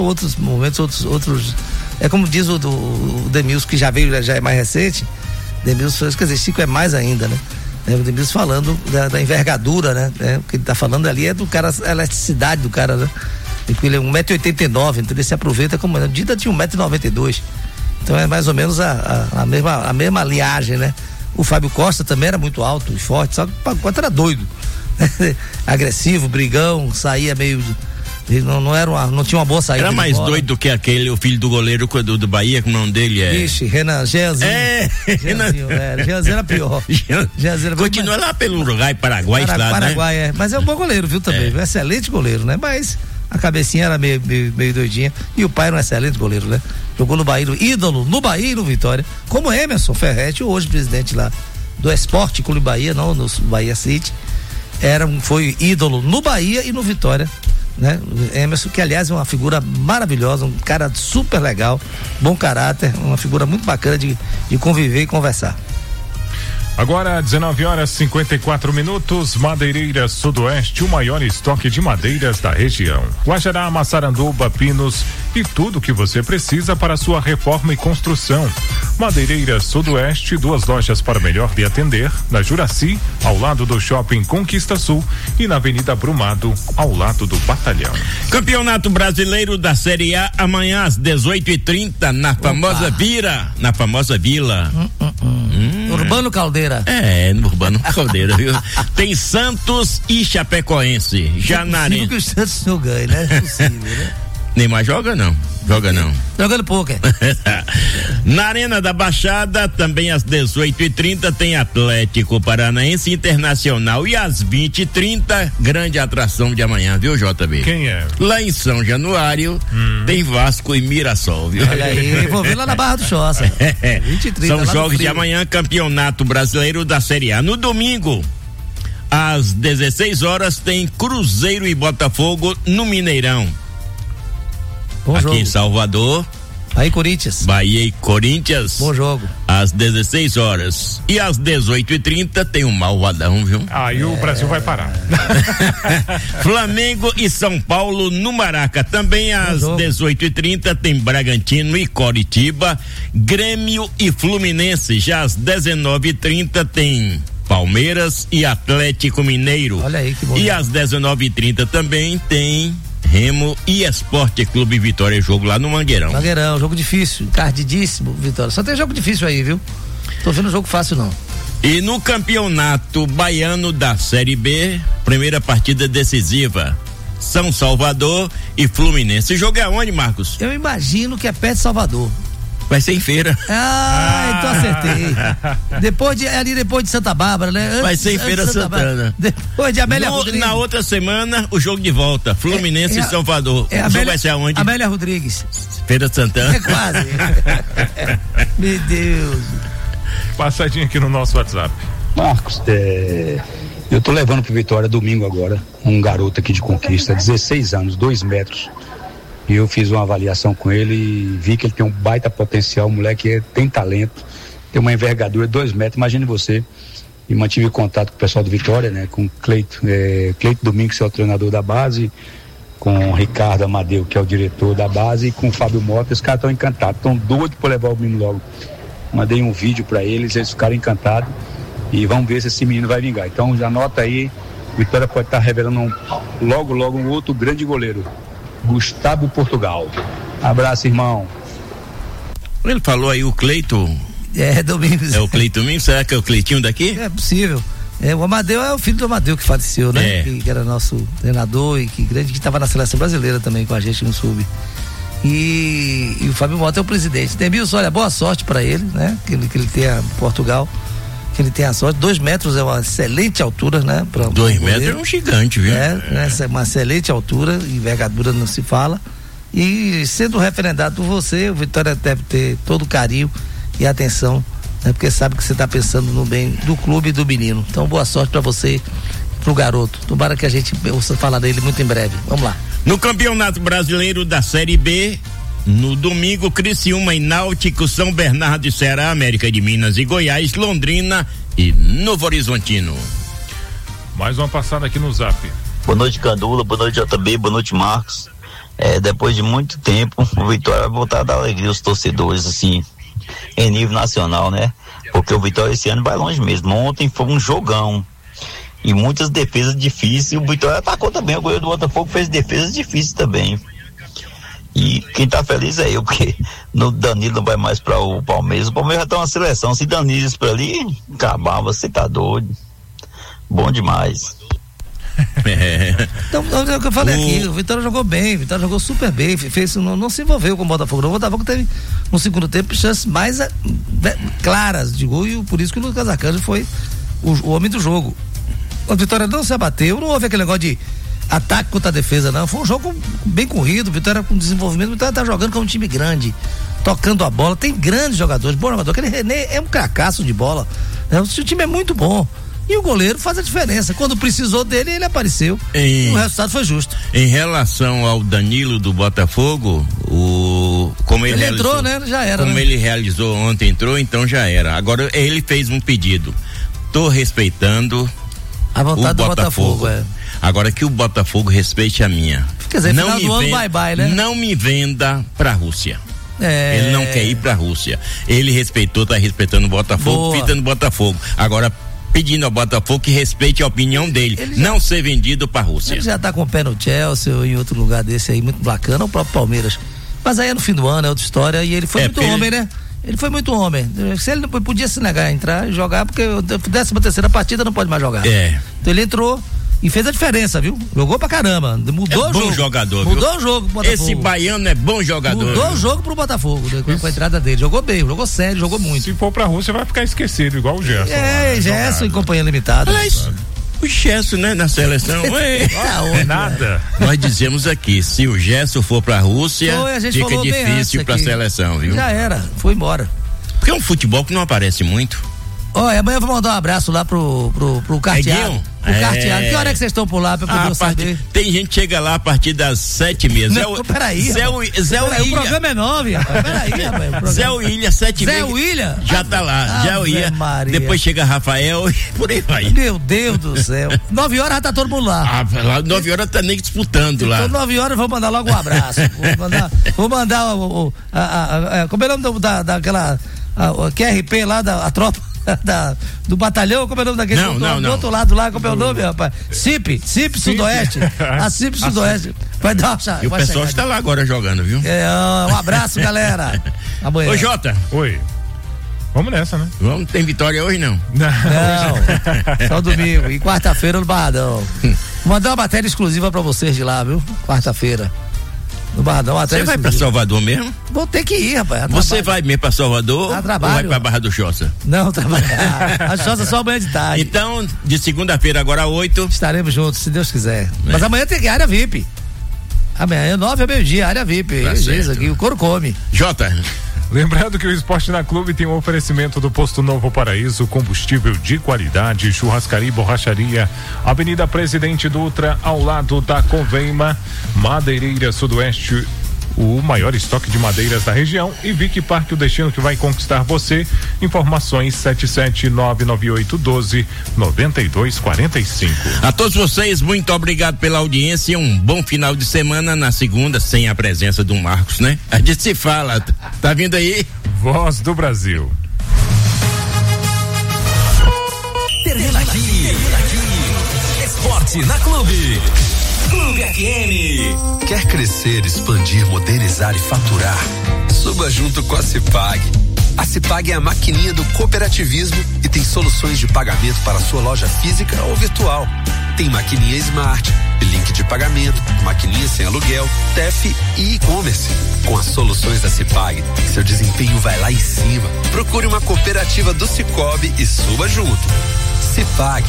outros momentos, outros. É como diz o Demilson, que já veio, já é mais recente. Demilson, quer dizer, Chico é mais ainda, né? O Demilson falando da envergadura, né? O que ele tá falando ali é do cara, a elasticidade do cara, né? Ele é 1,89 m, então ele se aproveita como. A Dida tinha 1,92 m. Então é mais ou menos a mesma linhagem, né? O Fábio Costa também era muito alto e forte, só que o Fábio Costa era doido. Agressivo, brigão, saía meio. Não tinha uma boa saída. Era mais doido do que o filho do goleiro do Bahia, como o nome dele é. Ixi, Renan Jeanzinho. Jeanzinho era pior. Continua lá pelo Uruguai, Paraguai, Paraguai, né? Mas é um bom goleiro, viu, também. Um excelente goleiro, né? Mas a cabecinha era meio doidinha. E o pai era um excelente goleiro, né? Jogou no Bahia, ídolo no Bahia e no Vitória. Como Emerson Ferretti, hoje presidente lá do Esporte Clube Bahia, não no Bahia City. Foi ídolo no Bahia e no Vitória, né? Emerson, que aliás é uma figura maravilhosa, um cara super legal, bom caráter, uma figura muito bacana de conviver e conversar. Agora 19h54, Madeireira Sudoeste, o maior estoque de madeiras da região. Guajará, Massaranduba, Pinos e tudo o que você precisa para sua reforma e construção. Madeireira Sudoeste, 2 lojas para melhor lhe atender, na Juraci, ao lado do Shopping Conquista Sul, e na Avenida Brumado, ao lado do Batalhão. Campeonato Brasileiro da Série A, amanhã às 18h30, na famosa Vila. Urbano Caldeira. No Urbano Caldeira, viu? Tem Santos e Chapecoense. Já na arena. Que o Santos não ganha, né? É possível, né? Neymar joga não? Jogando pouco, Na Arena da Baixada, também às 18h30, tem Atlético Paranaense Internacional. E às 20h30, grande atração de amanhã, viu, JB? Quem é? Lá em São Januário, tem Vasco e Mirassol, viu? Olha aí, vou ver lá na Barra do Choça. 20h30. São jogos de amanhã, Campeonato Brasileiro da Série A. No domingo, às 16h, tem Cruzeiro e Botafogo no Mineirão. Bom aqui jogo. Em Salvador. Bahia e Corinthians. Bom jogo. Às 16h. E às 18h30 tem um Malvadão, viu? Aí o Brasil vai parar. Flamengo e São Paulo no Maraca. Também às 18h30 tem Bragantino e Coritiba. Grêmio e Fluminense. Já às 19h30 tem Palmeiras e Atlético Mineiro. Olha aí que bom. E às 19h30 também tem Remo e Esporte Clube Vitória, jogo lá no Mangueirão. Jogo difícil, encardidíssimo, Vitória. Só tem jogo difícil aí, viu? Tô vendo jogo fácil não. E no Campeonato Baiano da Série B, primeira partida decisiva, São Salvador e Fluminense. Esse jogo é onde, Marcos? Eu imagino que é perto de Salvador. Vai ser em Feira. Então acertei. Depois de Santa Bárbara, né? Vai ser em Feira Santana. Depois de Amélia Rodrigues. Na outra semana, o jogo de volta. Fluminense e Salvador. O jogo vai ser aonde? Amélia Rodrigues. Feira Santana. É quase. Meu Deus. Passadinha aqui no nosso WhatsApp. Marcos, eu tô levando pro Vitória domingo agora um garoto aqui de Conquista, 16 anos, 2 metros. E eu fiz uma avaliação com ele e vi que ele tem um baita potencial, o moleque tem talento, tem uma envergadura de 2 metros, imagine você. E mantive contato com o pessoal do Vitória, né? Com o Cleito Domingos, que é o treinador da base, com o Ricardo Amadeu, que é o diretor da base, e com o Fábio Mota. Os caras estão encantados, estão doidos por levar o menino logo. Mandei um vídeo para eles ficaram encantados e vamos ver se esse menino vai vingar. Então já anota aí, Vitória pode estar revelando logo um outro grande goleiro, Gustavo Portugal. Abraço, irmão. Ele falou aí o Cleito. Domingos. É o Cleito Domingos? Será que é o Cleitinho daqui? É possível. O Amadeu é o filho do Amadeu que faleceu, né? Que era nosso treinador e que estava na seleção brasileira também com a gente no Sub. E o Fábio Mota é o presidente. Demilson, olha, boa sorte para ele, né? Que ele tenha Portugal, que ele tenha sorte. 2 metros é uma excelente altura, né? 2 metros é um gigante, viu? Essa é uma excelente altura, envergadura não se fala. E sendo referendado por você, o Vitória deve ter todo o carinho e atenção, né? Porque sabe que você está pensando no bem do clube e do menino. Então, boa sorte para você, pro garoto. Tomara que a gente ouça falar dele muito em breve. Vamos lá. No Campeonato Brasileiro da Série B, no domingo, Criciúma e Náutico, São Bernardo e Ceará, América de Minas e Goiás, Londrina e Novo Horizontino. Mais uma passada aqui no Zap. Boa noite, Candula, boa noite, JB, boa noite, Marcos. depois de muito tempo, o Vitória vai voltar a dar alegria aos torcedores, assim, em nível nacional, né? Porque o Vitória esse ano vai longe mesmo. Ontem foi um jogão e muitas defesas difíceis. O Vitória atacou também, o goleiro do Botafogo fez defesas difíceis também. E quem tá feliz é eu, porque no Danilo não vai mais para o Palmeiras já tá uma seleção. Se Danilo isso pra ali, acabava, você tá doido. Bom demais. Então, é o que eu falei aqui, o Vitória jogou bem, o Vitória jogou super bem, não se envolveu com o Botafogo. O Botafogo teve no segundo tempo chances mais claras de gol, e por isso que o Lucas Arcanjo foi o homem do jogo. A Vitória não se abateu, não houve aquele negócio de ataque contra a defesa, não. Foi um jogo bem corrido, o Vitória com desenvolvimento, o Vitória tá jogando com um time grande, tocando a bola, tem grandes jogadores, bom jogador, aquele René é um cracaço de bola, né? O time é muito bom. E o goleiro faz a diferença. Quando precisou dele, ele apareceu. E o resultado foi justo. Em relação ao Danilo do Botafogo, como ele realizou, entrou, né? Já era. Como ele realizou ontem, entrou, então já era. Agora ele fez um pedido. Tô respeitando a vontade do Botafogo. Agora que o Botafogo respeite a minha. Quer dizer, não final do ano, bye-bye, né? Não me venda pra Rússia. Ele não quer ir pra Rússia. Ele tá respeitando o Botafogo, fita no Botafogo. Agora, pedindo ao Botafogo que respeite a opinião dele, não ser vendido pra Rússia. Ele já tá com o pé no Chelsea ou em outro lugar desse aí, muito bacana, o próprio Palmeiras. Mas aí é no fim do ano, é outra história, e ele foi muito homem, né? Ele foi muito homem. Se ele não podia se negar a entrar e jogar, porque a 13ª partida não pode mais jogar. Então ele entrou e fez a diferença, viu? Jogou pra caramba, mudou o jogo. Bom jogador, mudou o jogo pro Botafogo. Esse baiano é bom jogador. Mudou o jogo pro Botafogo, com a entrada dele. Jogou bem, jogou sério, jogou muito. Se for pra Rússia, vai ficar esquecido, igual o Gerson. Gerson e companhia limitada. O Gerson, né, na seleção. Nada. Nós dizemos aqui, se o Gerson for pra Rússia, fica difícil pra seleção, viu? Já era, foi embora. Porque é um futebol que não aparece muito. Olha, amanhã eu vou mandar um abraço lá pro Carteado. Carteado. Que hora é que vocês estão por lá pra poder saber? Tem gente que chega lá a partir das 7h30. Peraí. Zé William. O programa é 9, rapaz. Peraí, rapaz. Zé William, 7h30. Zé William? Já tá lá. Zé William. Depois chega Rafael e por aí vai. Meu Deus do céu. 9 horas já tá todo mundo lá. Lá 9 horas tá nem disputando lá. Então 9 horas eu vou mandar logo um abraço. Vou mandar como é o nome daquela QRP lá, a tropa do batalhão, como é o nome daquele? Não. Do outro lado lá, como é o nome, rapaz? CIP Sudoeste. A CIP Sudoeste. Vai dar E o pessoal está lá agora jogando, viu? Um abraço, galera. Amanhã. Ô, Jota. Oi. Vamos nessa, né? Tem vitória hoje, não? Não. Só domingo. E quarta-feira no Barradão. Vou mandar uma matéria exclusiva pra vocês de lá, viu? Quarta-feira. No Barradão, até. Você vai pra Salvador mesmo? Vou ter que ir, rapaz. Você vai mesmo pra Salvador? Ou vai pra Barra do Choça? Não, trabalhar. A Choça só amanhã de tarde. Então, de segunda-feira agora 8. Estaremos juntos, se Deus quiser. Mas amanhã tem área VIP. Amanhã, 9 ao meio-dia, área VIP. Isso aqui, o couro come. Jota. Lembrando que o Esporte na Clube tem um oferecimento do Posto Novo Paraíso, combustível de qualidade, churrascaria e borracharia, Avenida Presidente Dutra, ao lado da Convema, Madeireira Sudoeste, o maior estoque de madeiras da região, e Vic Parque, o destino que vai conquistar você. Informações 77998129245. A todos vocês, muito obrigado pela audiência, um bom final de semana. Na segunda, sem a presença do Marcos, né? A gente se fala, tá vindo aí? Voz do Brasil. Termina aqui. Esporte na Clube. Clube FM. Quer crescer, expandir, modernizar e faturar? Suba junto com a Cipag. A Cipag é a maquininha do cooperativismo e tem soluções de pagamento para sua loja física ou virtual. Tem maquininha Smart, link de pagamento, maquininha sem aluguel, TEF e e-commerce. Com as soluções da Cipag, seu desempenho vai lá em cima. Procure uma cooperativa do Cicobi e suba junto. Cipag.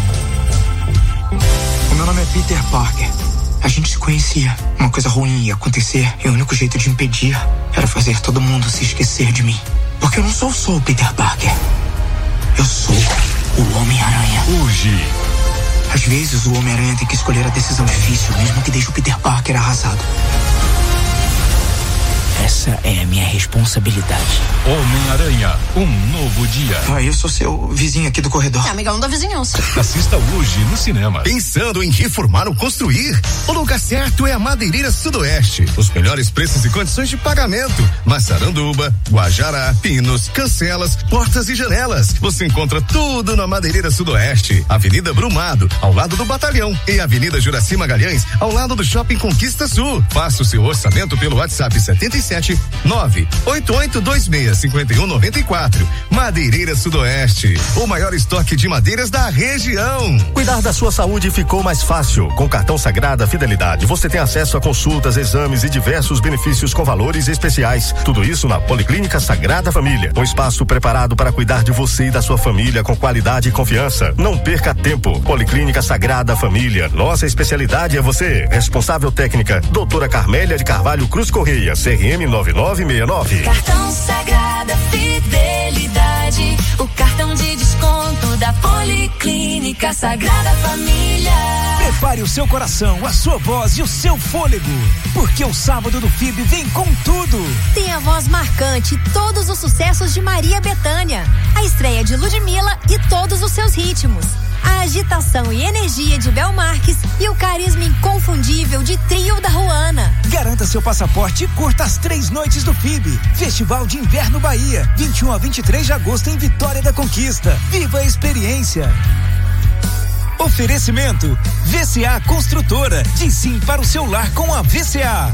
O meu nome é Peter Parker. A gente se conhecia. Uma coisa ruim ia acontecer e o único jeito de impedir era fazer todo mundo se esquecer de mim. Porque eu não sou só o Peter Parker. Eu sou o Homem-Aranha. Hoje. Às vezes o Homem-Aranha tem que escolher a decisão difícil, mesmo que deixe o Peter Parker arrasado. Essa Essa é a minha responsabilidade. Homem-Aranha, um novo dia. Eu sou seu vizinho aqui do corredor. É amigão da vizinhança. Assista hoje no cinema. Pensando em reformar ou construir? O lugar certo é a Madeireira Sudoeste. Os melhores preços e condições de pagamento. Massaranduba, Guajará, pinos, cancelas, portas e janelas. Você encontra tudo na Madeireira Sudoeste. Avenida Brumado, ao lado do Batalhão. E Avenida Juraci Magalhães, ao lado do Shopping Conquista Sul. Faça o seu orçamento pelo WhatsApp 77 98826 5194. Madeireira Sudoeste, o maior estoque de madeiras da região. Cuidar da sua saúde ficou mais fácil. Com o cartão Sagrada Fidelidade, você tem acesso a consultas, exames e diversos benefícios com valores especiais. Tudo isso na Policlínica Sagrada Família. Um espaço preparado para cuidar de você e da sua família com qualidade e confiança. Não perca tempo. Policlínica Sagrada Família. Nossa especialidade é você. Responsável técnica, doutora Carmélia de Carvalho Cruz Correia, CRM 9969. Cartão Sagrada Fidelidade, o cartão de desconto da Policlínica Sagrada Família. Prepare o seu coração, a sua voz e o seu fôlego, porque o sábado do FIB vem com tudo. Tem a voz marcante e todos os sucessos de Maria Bethânia, a estreia de Ludmilla e todos os seus ritmos, a agitação e energia de Bel Marques e o carisma inconfundível de Trio da Ruana. Garanta seu passaporte e curta as 3 noites do FIB, Festival de Inverno Bahia, 21 a 23 de agosto em Vitória da Conquista. Viva a experiência! Oferecimento VCA Construtora, diz sim para o seu lar com a VCA.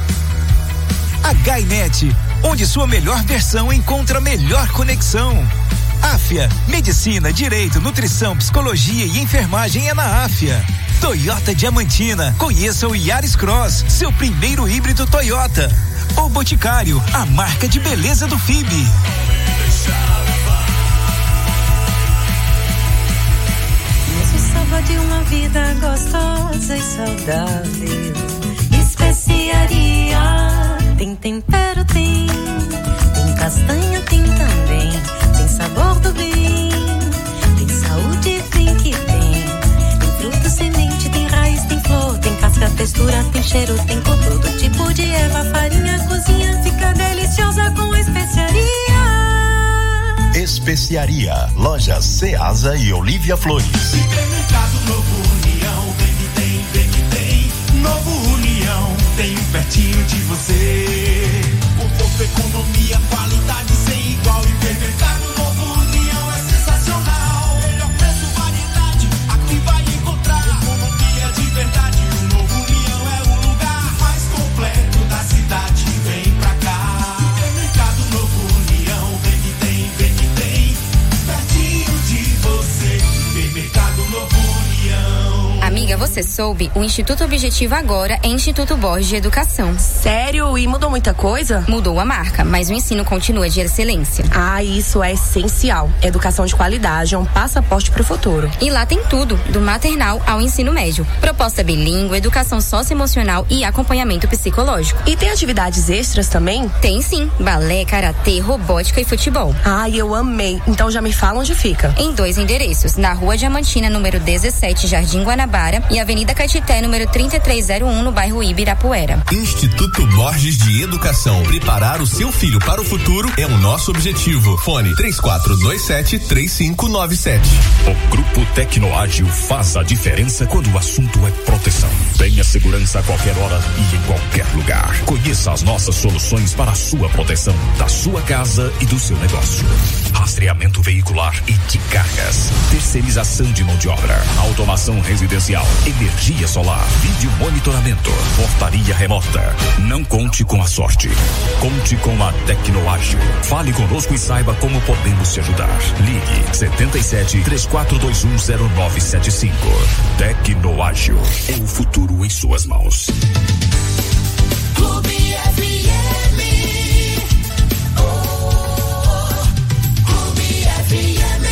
HiNet, onde sua melhor versão encontra a melhor conexão. Áfia, Medicina, Direito, Nutrição, Psicologia e Enfermagem é na Áfia. Toyota Diamantina, conheça o Yaris Cross, seu primeiro híbrido Toyota. O Boticário, a marca de beleza do FIB. De uma vida gostosa e saudável. Especiaria, tem tempero, tem castanha, tem também, tem sabor do bem, tem saúde, tem que tem fruta, semente, tem raiz, tem flor, tem casca, textura, tem cheiro, tem cor, todo tipo de erva, farinha, cozinha, fica deliciosa com especiaria. Especiaria, lojas Ceasa e Olívia Flores. Supermercado Novo União, vem que tem. Novo União, tem pertinho de você. Conforto, economia, qualidade sem igual. Supermercado Novo União é sensacional. Melhor preço, variedade, aqui vai encontrar. Economia de verdade, o Novo União é o lugar mais completo da cidade. Vem pra cá. Supermercado Novo União, vem que tem. Pertinho de você, Supermercado Novo União. Amiga, você soube? O Instituto Objetivo agora é Instituto Borges de Educação. Sério? E mudou muita coisa? Mudou a marca, mas o ensino continua de excelência. Isso é essencial. Educação de qualidade é um passaporte pro futuro. E lá tem tudo, do maternal ao ensino médio. Proposta bilíngue, educação socioemocional e acompanhamento psicológico. E tem atividades extras também? Tem sim, balé, karatê, robótica e futebol. Eu amei. Então já me fala onde fica. Em 2 endereços, na Rua Diamantina, número 17, Jardim Guanabara, e Avenida Caetité, número 3301, no bairro Ibirapuera. Instituto Borges de Educação. Preparar o seu filho para o futuro é o nosso objetivo. Fone 3427-3597. O Grupo Tecnoágil faz a diferença quando o assunto é proteção. Tenha segurança a qualquer hora e em qualquer lugar. Conheça as nossas soluções para a sua proteção, da sua casa e do seu negócio. Rastreamento veicular e de cargas. Terceirização de mão de obra. Automação residencial. Energia solar. Vídeo monitoramento. Portaria remota. Não conte com a sorte. Conte com a Tecnoágil. Fale conosco e saiba como podemos te ajudar. Ligue 77-3421-0975. Tecnoágil. É o futuro em suas mãos. Clube FM. Clube FM.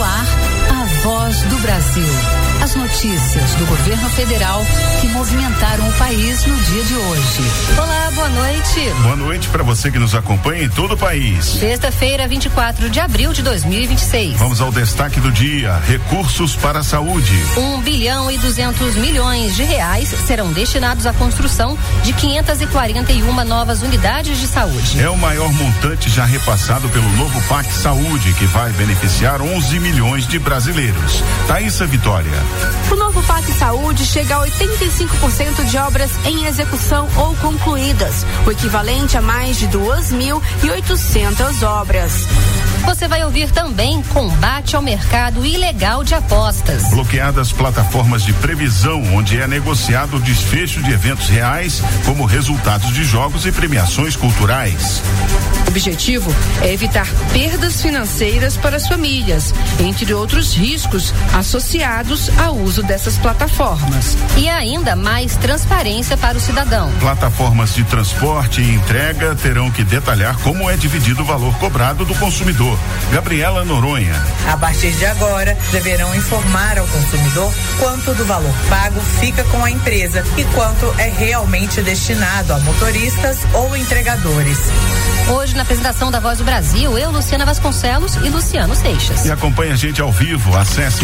No ar, a Voz do Brasil. As notícias do governo federal que movimentaram o país no dia de hoje. Olá, boa noite. Boa noite para você que nos acompanha em todo o país. Sexta-feira, 24 de abril de 2026. Vamos ao destaque do dia: recursos para a saúde. 1 bilhão e 200 milhões de reais serão destinados à construção de 541 novas unidades de saúde. É o maior montante já repassado pelo novo PAC Saúde, que vai beneficiar 11 milhões de brasileiros. Thaísa Vitória. O novo PAC Saúde chega a 85% de obras em execução ou concluídas, o equivalente a mais de 2.800 obras. Você vai ouvir também combate ao mercado ilegal de apostas. Bloqueadas plataformas de previsão, onde é negociado o desfecho de eventos reais, como resultados de jogos e premiações culturais. O objetivo é evitar perdas financeiras para as famílias, entre outros riscos associados ao uso dessas plataformas. E ainda mais transparência para o cidadão. Plataformas de transporte e entrega terão que detalhar como é dividido o valor cobrado do consumidor. Gabriela Noronha. A partir de agora, deverão informar ao consumidor quanto do valor pago fica com a empresa e quanto é realmente destinado a motoristas ou entregadores. Hoje, na apresentação da Voz do Brasil, eu, Luciana Vasconcelos e Luciano Seixas. E acompanhe a gente ao vivo. Acesse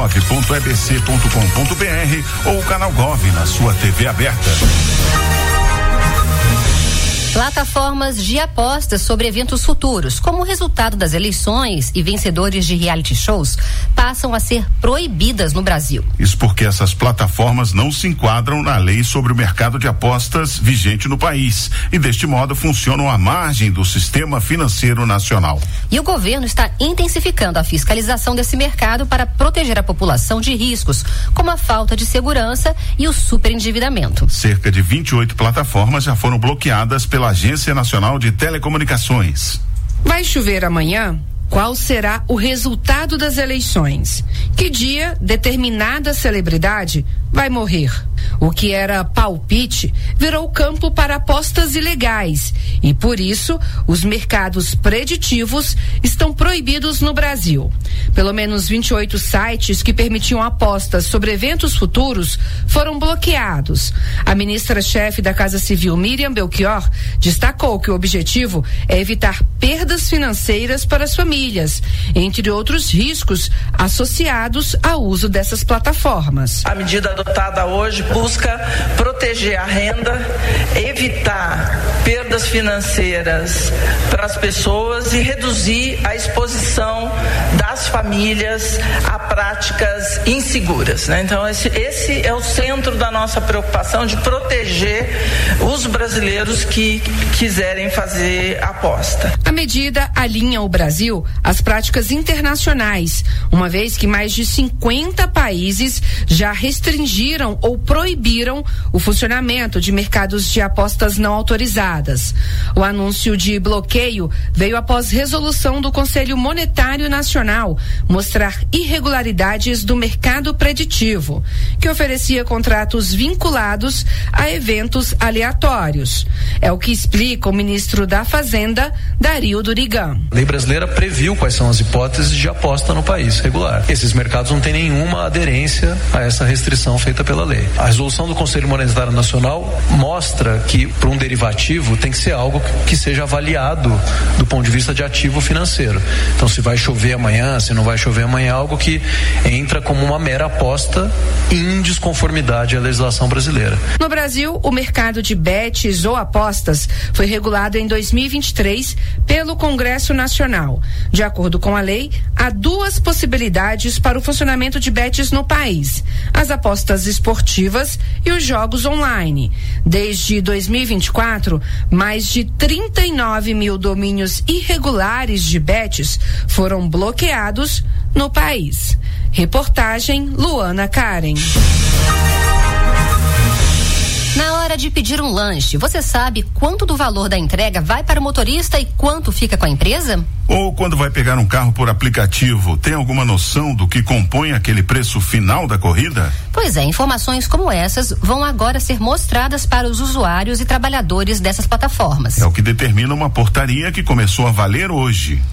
radiogov.ebc.com.br ou o canal Gov na sua TV aberta. Plataformas de apostas sobre eventos futuros, como resultado das eleições e vencedores de reality shows, passam a ser proibidas no Brasil. Isso porque essas plataformas não se enquadram na lei sobre o mercado de apostas vigente no país e, deste modo, funcionam à margem do sistema financeiro nacional. E o governo está intensificando a fiscalização desse mercado para proteger a população de riscos, como a falta de segurança e o superendividamento. Cerca de 28 plataformas já foram bloqueadas pela Agência Nacional de Telecomunicações. Vai chover amanhã? Qual será o resultado das eleições? Que dia determinada celebridade vai morrer? O que era palpite virou campo para apostas ilegais e, por isso, os mercados preditivos estão proibidos no Brasil. Pelo menos 28 sites que permitiam apostas sobre eventos futuros foram bloqueados. A ministra-chefe da Casa Civil, Miriam Belchior, destacou que o objetivo é evitar perdas financeiras para as famílias, entre outros riscos associados ao uso dessas plataformas. A medida adotada hoje busca proteger a renda, evitar perdas financeiras para as pessoas e reduzir a exposição das famílias a práticas inseguras, né? Então esse é o centro da nossa preocupação, de proteger os brasileiros que quiserem fazer aposta. A medida alinha o Brasil às práticas internacionais, uma vez que mais de 50 países já restringiram ou proibiram o funcionamento de mercados de apostas não autorizadas. O anúncio de bloqueio veio após resolução do Conselho Monetário Nacional mostrar irregularidades do mercado preditivo, que oferecia contratos vinculados a eventos aleatórios. É o que explica o ministro da Fazenda, Dario Durigan. A lei brasileira previu quais são as hipóteses de aposta no país regular. Esses mercados não têm nenhuma aderência a essa restrição feita pela lei. A resolução do Conselho Monetário Nacional mostra que, para um derivativo, tem que ser algo que seja avaliado do ponto de vista de ativo financeiro. Então, se vai chover amanhã, se não vai chover amanhã, é algo que entra como uma mera aposta em desconformidade à legislação brasileira. No Brasil, o mercado de bets ou apostas foi regulado em 2023 pelo Congresso Nacional. De acordo com a lei, há duas possibilidades para o funcionamento de bets no país: as apostas esportivas e os jogos online. Desde 2024, mais de 39 mil domínios irregulares de bets foram bloqueados no país. Reportagem Luana Karen. Na hora de pedir um lanche, você sabe quanto do valor da entrega vai para o motorista e quanto fica com a empresa? Ou quando vai pegar um carro por aplicativo, tem alguma noção do que compõe aquele preço final da corrida? Pois é, informações como essas vão agora ser mostradas para os usuários e trabalhadores dessas plataformas. É o que determina uma portaria que começou a valer hoje.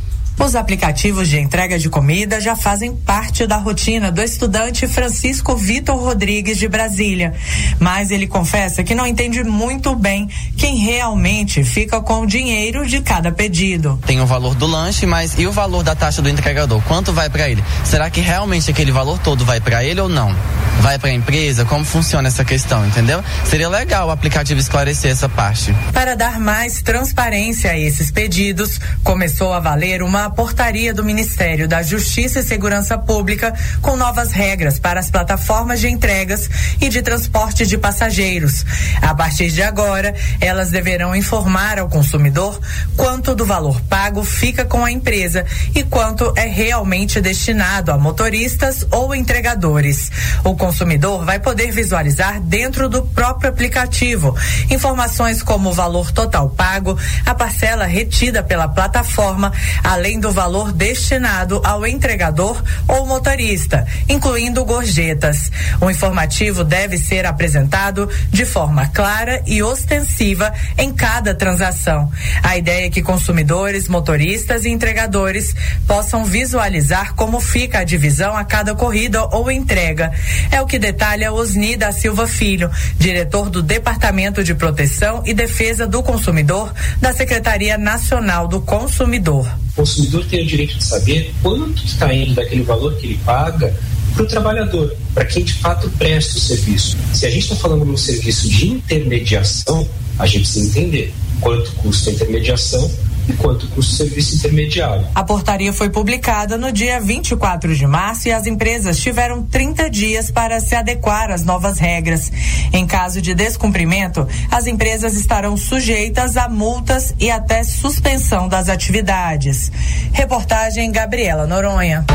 Os aplicativos de entrega de comida já fazem parte da rotina do estudante Francisco Vitor Rodrigues de Brasília, mas ele confessa que não entende muito bem quem realmente fica com o dinheiro de cada pedido. Tem o valor do lanche, mas e o valor da taxa do entregador? Quanto vai para ele? Será que realmente aquele valor todo vai para ele ou não? Vai para a empresa? Como funciona essa questão, entendeu? Seria legal o aplicativo esclarecer essa parte. Para dar mais transparência a esses pedidos, começou a valer uma portaria do Ministério da Justiça e Segurança Pública com novas regras para as plataformas de entregas e de transporte de passageiros. A partir de agora, elas deverão informar ao consumidor quanto do valor pago fica com a empresa e quanto é realmente destinado a motoristas ou entregadores. O consumidor vai poder visualizar dentro do próprio aplicativo informações como o valor total pago, a parcela retida pela plataforma, além do valor destinado ao entregador ou motorista, incluindo gorjetas. O informativo deve ser apresentado de forma clara e ostensiva em cada transação. A ideia é que consumidores, motoristas e entregadores possam visualizar como fica a divisão a cada corrida ou entrega. É o que detalha Osni da Silva Filho, diretor do Departamento de Proteção e Defesa do Consumidor da Secretaria Nacional do Consumidor. O consumidor tem o direito de saber quanto está indo daquele valor que ele paga para o trabalhador, para quem de fato presta o serviço. Se a gente está falando de um serviço de intermediação, a gente precisa entender quanto custa a intermediação e quanto custa o serviço intermediário. A portaria foi publicada no dia 24 de março e as empresas tiveram 30 dias para se adequar às novas regras. Em caso de descumprimento, as empresas estarão sujeitas a multas e até suspensão das atividades. Reportagem Gabriela Noronha.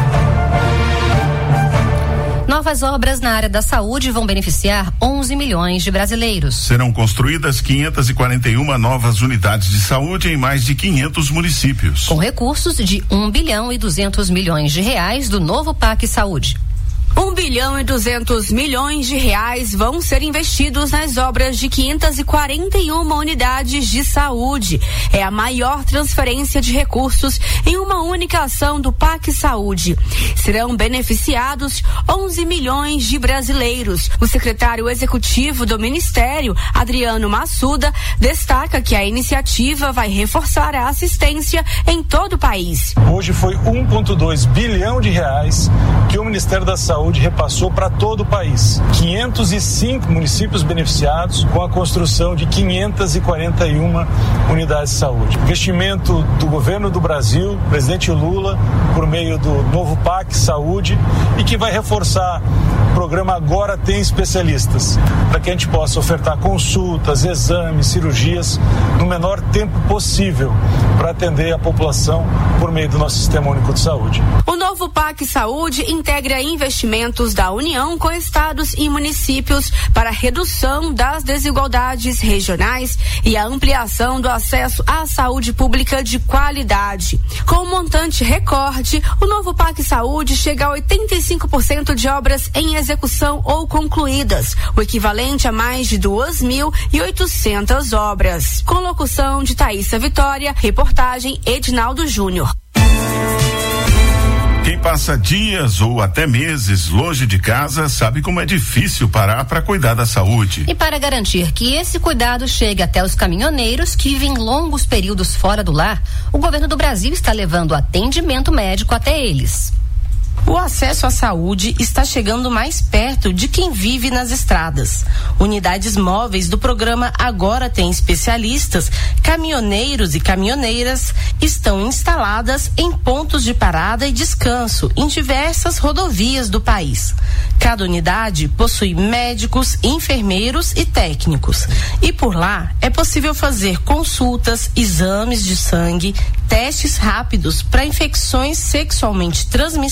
Novas obras na área da saúde vão beneficiar 11 milhões de brasileiros. Serão construídas 541 novas unidades de saúde em mais de 500 municípios. Com recursos de 1 bilhão e 200 milhões de reais do novo PAC Saúde. 1 bilhão e 200 milhões de reais vão ser investidos nas obras de 541 unidades de saúde. É a maior transferência de recursos em uma única ação do PAC Saúde. Serão beneficiados 11 milhões de brasileiros. O secretário executivo do Ministério, Adriano Massuda, destaca que a iniciativa vai reforçar a assistência em todo o país. Hoje foi 1,2 bilhão de reais que o Ministério da Saúde repassou para todo o país. 505 municípios beneficiados com a construção de 541 unidades de saúde. Investimento do governo do Brasil, presidente Lula, por meio do novo PAC Saúde, e que vai reforçar o programa Agora Tem Especialistas, para que a gente possa ofertar consultas, exames, cirurgias no menor tempo possível para atender a população por meio do nosso Sistema Único de Saúde. O novo PAC Saúde integra investimentos da União com estados e municípios para a redução das desigualdades regionais e a ampliação do acesso à saúde pública de qualidade. Com um montante recorde, o novo PAC Saúde chega a 85% de obras em execução ou concluídas, o equivalente a mais de 2.800 obras. Com locução de Thaísa Vitória, reportagem Edinaldo Júnior. Quem passa dias ou até meses longe de casa sabe como é difícil parar para cuidar da saúde. E para garantir que esse cuidado chegue até os caminhoneiros que vivem longos períodos fora do lar, o governo do Brasil está levando atendimento médico até eles. O acesso à saúde está chegando mais perto de quem vive nas estradas. Unidades móveis do programa Agora Tem Especialistas, caminhoneiros e caminhoneiras estão instaladas em pontos de parada e descanso em diversas rodovias do país. Cada unidade possui médicos, enfermeiros e técnicos. E por lá é possível fazer consultas, exames de sangue, testes rápidos para infecções sexualmente transmissíveis,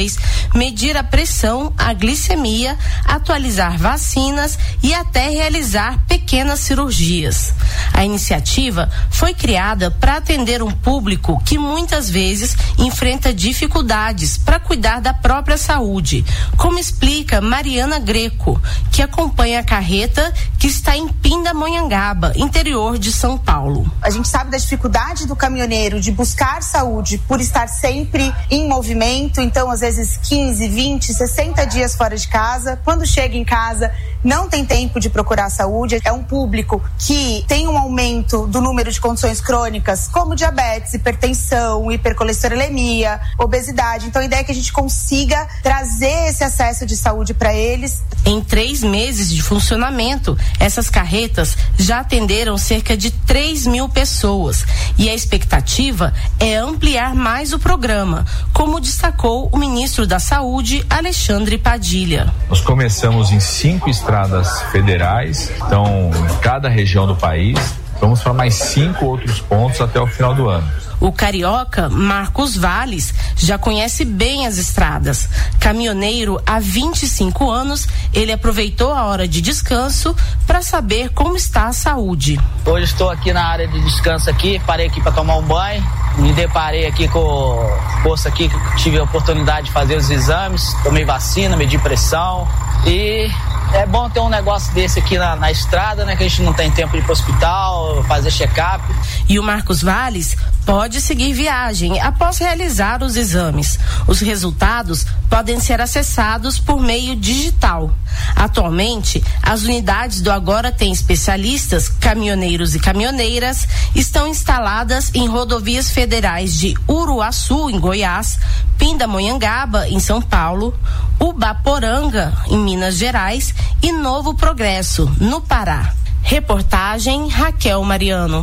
exames, medir a pressão, a glicemia, atualizar vacinas e até realizar pequenas cirurgias. A iniciativa foi criada para atender um público que muitas vezes enfrenta dificuldades para cuidar da própria saúde, como explica Mariana Greco, que acompanha a carreta que está em Pindamonhangaba, interior de São Paulo. A gente sabe da dificuldade do caminhoneiro de buscar saúde por estar sempre em movimento, então às vezes 15, 20, 60 dias fora de casa. Quando chega em casa, não tem tempo de procurar saúde. É um público que tem um aumento do número de condições crônicas, como diabetes, hipertensão, hipercolesterolemia, obesidade. Então a ideia é que a gente consiga trazer esse acesso de saúde para eles. Em 3 meses de funcionamento, essas carretas já atenderam cerca de 3.000 pessoas e a expectativa é ampliar mais o programa, como destacou o ministro da Saúde, Alexandre Padilha. Nós começamos em 5 estradas federais, então em cada região do país, vamos para mais 5 outros pontos até o final do ano. O carioca Marcos Valles já conhece bem as estradas. Caminhoneiro há 25 anos, ele aproveitou a hora de descanso para saber como está a saúde. Hoje estou aqui na área de descanso aqui, parei aqui para tomar um banho, me deparei aqui com o posto aqui, que tive a oportunidade de fazer os exames, tomei vacina, medi pressão e é bom ter um negócio desse aqui na estrada, né? Que a gente não tem tempo de ir pro hospital, fazer check-up. E o Marcos Valles pode seguir viagem após realizar os exames. Os resultados podem ser acessados por meio digital. Atualmente, as unidades do Agora Tem Especialistas, caminhoneiros e caminhoneiras, estão instaladas em rodovias federais de Uruaçu, em Goiás, Pindamonhangaba, em São Paulo, Ubaporanga, em Minas Gerais, e Novo Progresso, no Pará. Reportagem Raquel Mariano.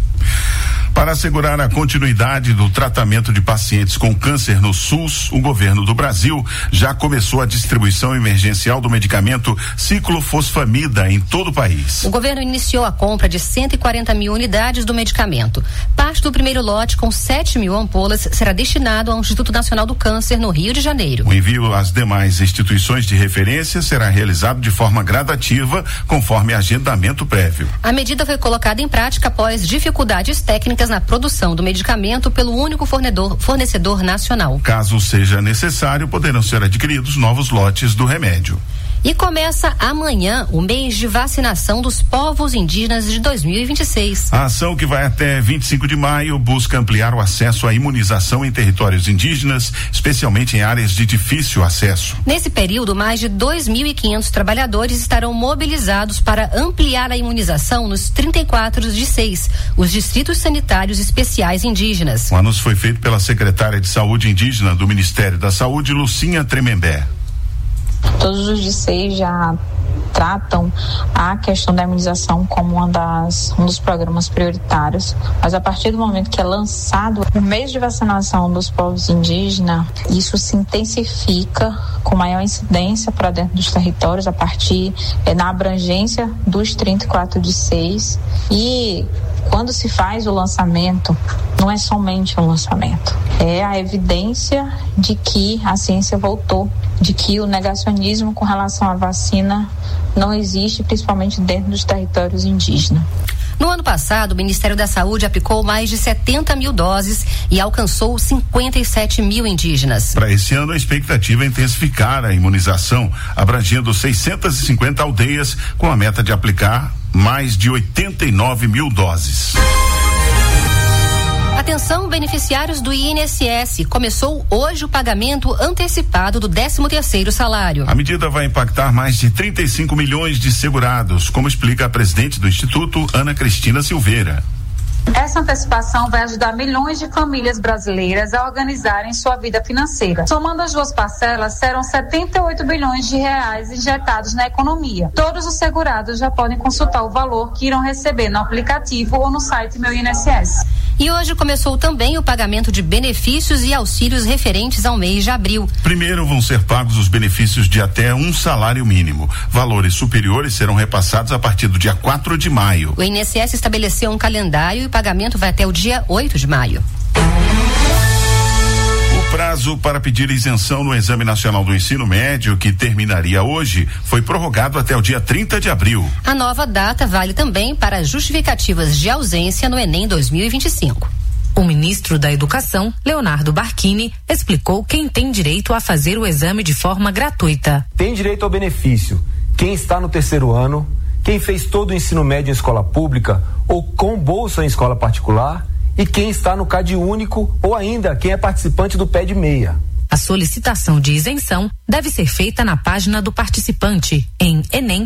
Para assegurar a continuidade do tratamento de pacientes com câncer no SUS, o governo do Brasil já começou a distribuição emergencial do medicamento ciclofosfamida em todo o país. O governo iniciou a compra de 140 mil unidades do medicamento. Parte do primeiro lote, com 7 mil ampolas, será destinado ao Instituto Nacional do Câncer, no Rio de Janeiro. O envio às demais instituições de referência será realizado de forma gradativa, conforme agendamento prévio. A medida foi colocada em prática após dificuldades técnicas na produção do medicamento pelo único fornecedor nacional. Caso seja necessário, poderão ser adquiridos novos lotes do remédio. E começa amanhã o mês de vacinação dos povos indígenas de 2026. A ação, que vai até 25 de maio, busca ampliar o acesso à imunização em territórios indígenas, especialmente em áreas de difícil acesso. Nesse período, mais de 2.500 trabalhadores estarão mobilizados para ampliar a imunização nos 34 de 6, os distritos sanitários especiais indígenas. O anúncio foi feito pela secretária de Saúde indígena do Ministério da Saúde, Lucinha Tremembé. Todos os DCs já tratam a questão da imunização como um dos programas prioritários, mas a partir do momento que é lançado o mês de vacinação dos povos indígenas, isso se intensifica com maior incidência para dentro dos territórios, a partir na abrangência dos 34 de 6, e quando se faz o lançamento, não é somente um lançamento, é a evidência de que a ciência voltou, de que o negacionismo com relação à vacina não existe, principalmente dentro dos territórios indígenas. No ano passado, o Ministério da Saúde aplicou mais de 70 mil doses e alcançou 57 mil indígenas. Para esse ano, a expectativa é intensificar a imunização, abrangendo 650 aldeias, com a meta de aplicar mais de 89 mil doses. Atenção, beneficiários do INSS. Começou hoje o pagamento antecipado do 13º salário. A medida vai impactar mais de 35 milhões de segurados, como explica a presidente do Instituto, Ana Cristina Silveira. Essa antecipação vai ajudar milhões de famílias brasileiras a organizarem sua vida financeira. Somando as duas parcelas, serão 78 bilhões de reais injetados na economia. Todos os segurados já podem consultar o valor que irão receber no aplicativo ou no site Meu INSS. E hoje começou também o pagamento de benefícios e auxílios referentes ao mês de abril. Primeiro vão ser pagos os benefícios de até um salário mínimo. Valores superiores serão repassados a partir do dia 4 de maio. O INSS estabeleceu um calendário e o pagamento vai até o dia 8 de maio. O prazo para pedir isenção no Exame Nacional do Ensino Médio, que terminaria hoje, foi prorrogado até o dia 30 de abril. A nova data vale também para justificativas de ausência no Enem 2025. O ministro da Educação, Leonardo Barquini, explicou quem tem direito a fazer o exame de forma gratuita. Tem direito ao benefício quem está no terceiro ano, quem fez todo o ensino médio em escola pública ou com bolsa em escola particular e quem está no CAD único ou ainda quem é participante do PED meia. A solicitação de isenção deve ser feita na página do participante em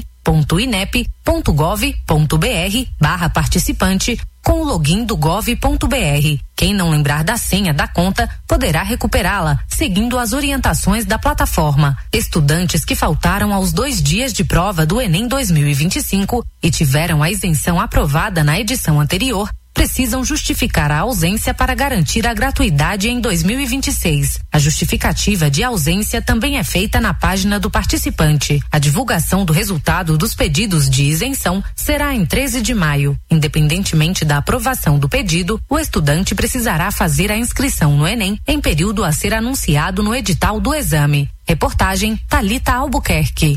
enem.inep.gov.br/participante com o login do gov.br. Quem não lembrar da senha da conta poderá recuperá-la, seguindo as orientações da plataforma. Estudantes que faltaram aos 2 dias de prova do Enem 2025 e tiveram a isenção aprovada na edição anterior precisam justificar a ausência para garantir a gratuidade em 2026. A justificativa de ausência também é feita na página do participante. A divulgação do resultado dos pedidos de isenção será em 13 de maio. Independentemente da aprovação do pedido, o estudante precisará fazer a inscrição no Enem em período a ser anunciado no edital do exame. Reportagem Thalita Albuquerque.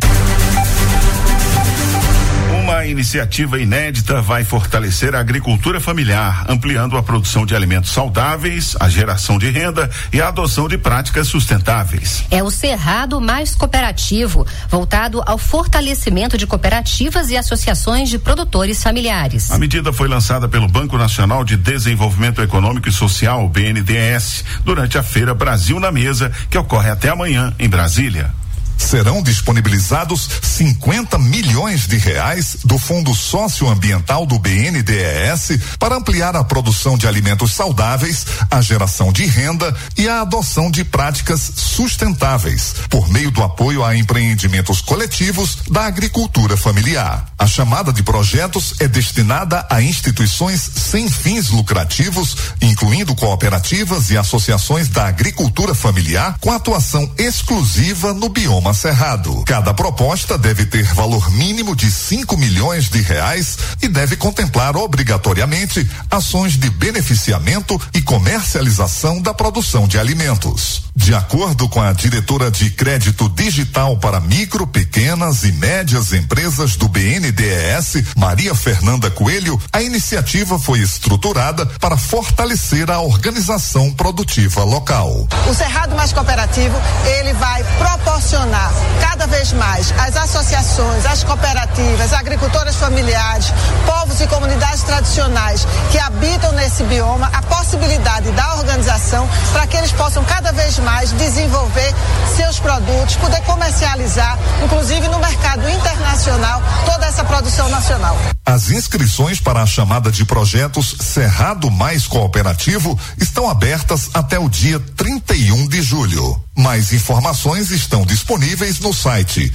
Uma iniciativa inédita vai fortalecer a agricultura familiar, ampliando a produção de alimentos saudáveis, a geração de renda e a adoção de práticas sustentáveis. É o Cerrado Mais Cooperativo, voltado ao fortalecimento de cooperativas e associações de produtores familiares. A medida foi lançada pelo Banco Nacional de Desenvolvimento Econômico e Social, BNDES, durante a Feira Brasil na Mesa, que ocorre até amanhã em Brasília. Serão disponibilizados 50 milhões de reais do Fundo Socioambiental do BNDES para ampliar a produção de alimentos saudáveis, a geração de renda e a adoção de práticas sustentáveis, por meio do apoio a empreendimentos coletivos da agricultura familiar. A chamada de projetos é destinada a instituições sem fins lucrativos, incluindo cooperativas e associações da agricultura familiar, com atuação exclusiva no bioma Cerrado. Cada proposta deve ter valor mínimo de 5 milhões de reais e deve contemplar obrigatoriamente ações de beneficiamento e comercialização da produção de alimentos. De acordo com a diretora de crédito digital para micro, pequenas e médias empresas do BNDES, Maria Fernanda Coelho, a iniciativa foi estruturada para fortalecer a organização produtiva local. O Cerrado Mais Cooperativo, ele vai proporcionar cada vez mais as associações, as cooperativas, agricultoras familiares, povos e comunidades tradicionais que habitam nesse bioma a possibilidade da organização para que eles possam cada vez mais desenvolver seus produtos, poder comercializar, inclusive no mercado internacional, toda essa produção nacional. As inscrições para a chamada de projetos Cerrado Mais Cooperativo estão abertas até o dia 31 de julho. Mais informações estão disponíveis no site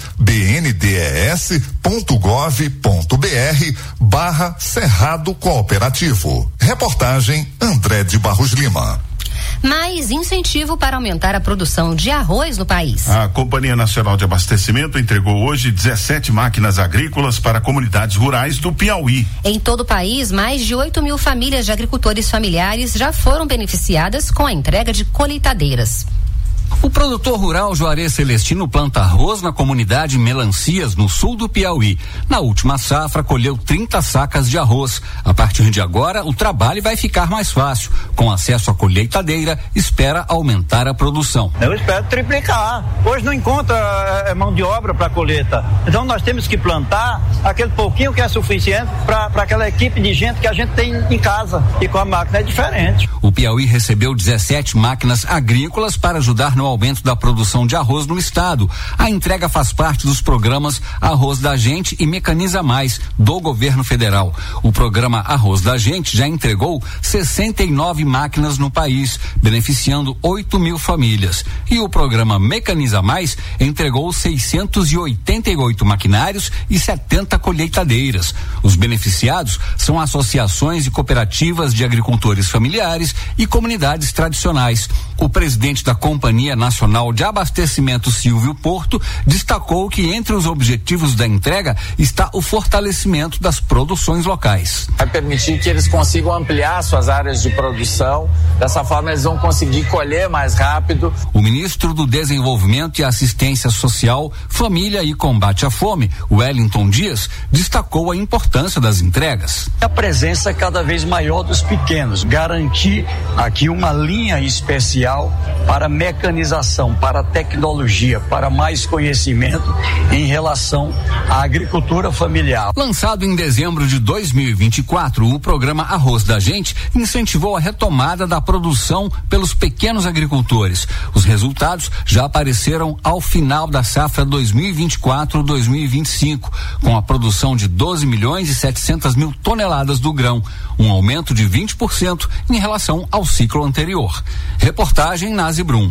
bndes.gov.br/Cerrado Cooperativo. Reportagem André de Barros Lima. Mais incentivo para aumentar a produção de arroz no país. A Companhia Nacional de Abastecimento entregou hoje 17 máquinas agrícolas para comunidades rurais do Piauí. Em todo o país, mais de 8 mil famílias de agricultores familiares já foram beneficiadas com a entrega de colheitadeiras. O produtor rural Juarez Celestino planta arroz na comunidade Melancias, no sul do Piauí. Na última safra, colheu 30 sacas de arroz. A partir de agora, o trabalho vai ficar mais fácil. Com acesso à colheitadeira, espera aumentar a produção. Eu espero triplicar. Hoje não encontra mão de obra para colheita. Então nós temos que plantar aquele pouquinho que é suficiente para aquela equipe de gente que a gente tem em casa. E com a máquina é diferente. O Piauí recebeu 17 máquinas agrícolas para ajudar no aumento da produção de arroz no estado. A entrega faz parte dos programas Arroz da Gente e Mecaniza Mais, do governo federal. O programa Arroz da Gente já entregou 69 máquinas no país, beneficiando 8 mil famílias. E o programa Mecaniza Mais entregou 688 maquinários e 70 colheitadeiras. Os beneficiados são associações e cooperativas de agricultores familiares e comunidades tradicionais. O presidente da Companhia Nacional de Abastecimento Silvio Porto destacou que entre os objetivos da entrega está o fortalecimento das produções locais. Vai permitir que eles consigam ampliar suas áreas de produção, dessa forma eles vão conseguir colher mais rápido. O ministro do Desenvolvimento e Assistência Social, Família e Combate à Fome, Wellington Dias, destacou a importância das entregas. A presença cada vez maior dos pequenos, garantir aqui uma linha especial para mecanização, para tecnologia, para mais conhecimento em relação à agricultura familiar. Lançado em dezembro de 2024, o programa Arroz da Gente incentivou a retomada da produção pelos pequenos agricultores. Os resultados já apareceram ao final da safra 2024-2025, com a produção de 12 milhões e 700 mil toneladas do grão, um aumento de 20% em relação ao ciclo anterior. Reportagem Nazi Brum.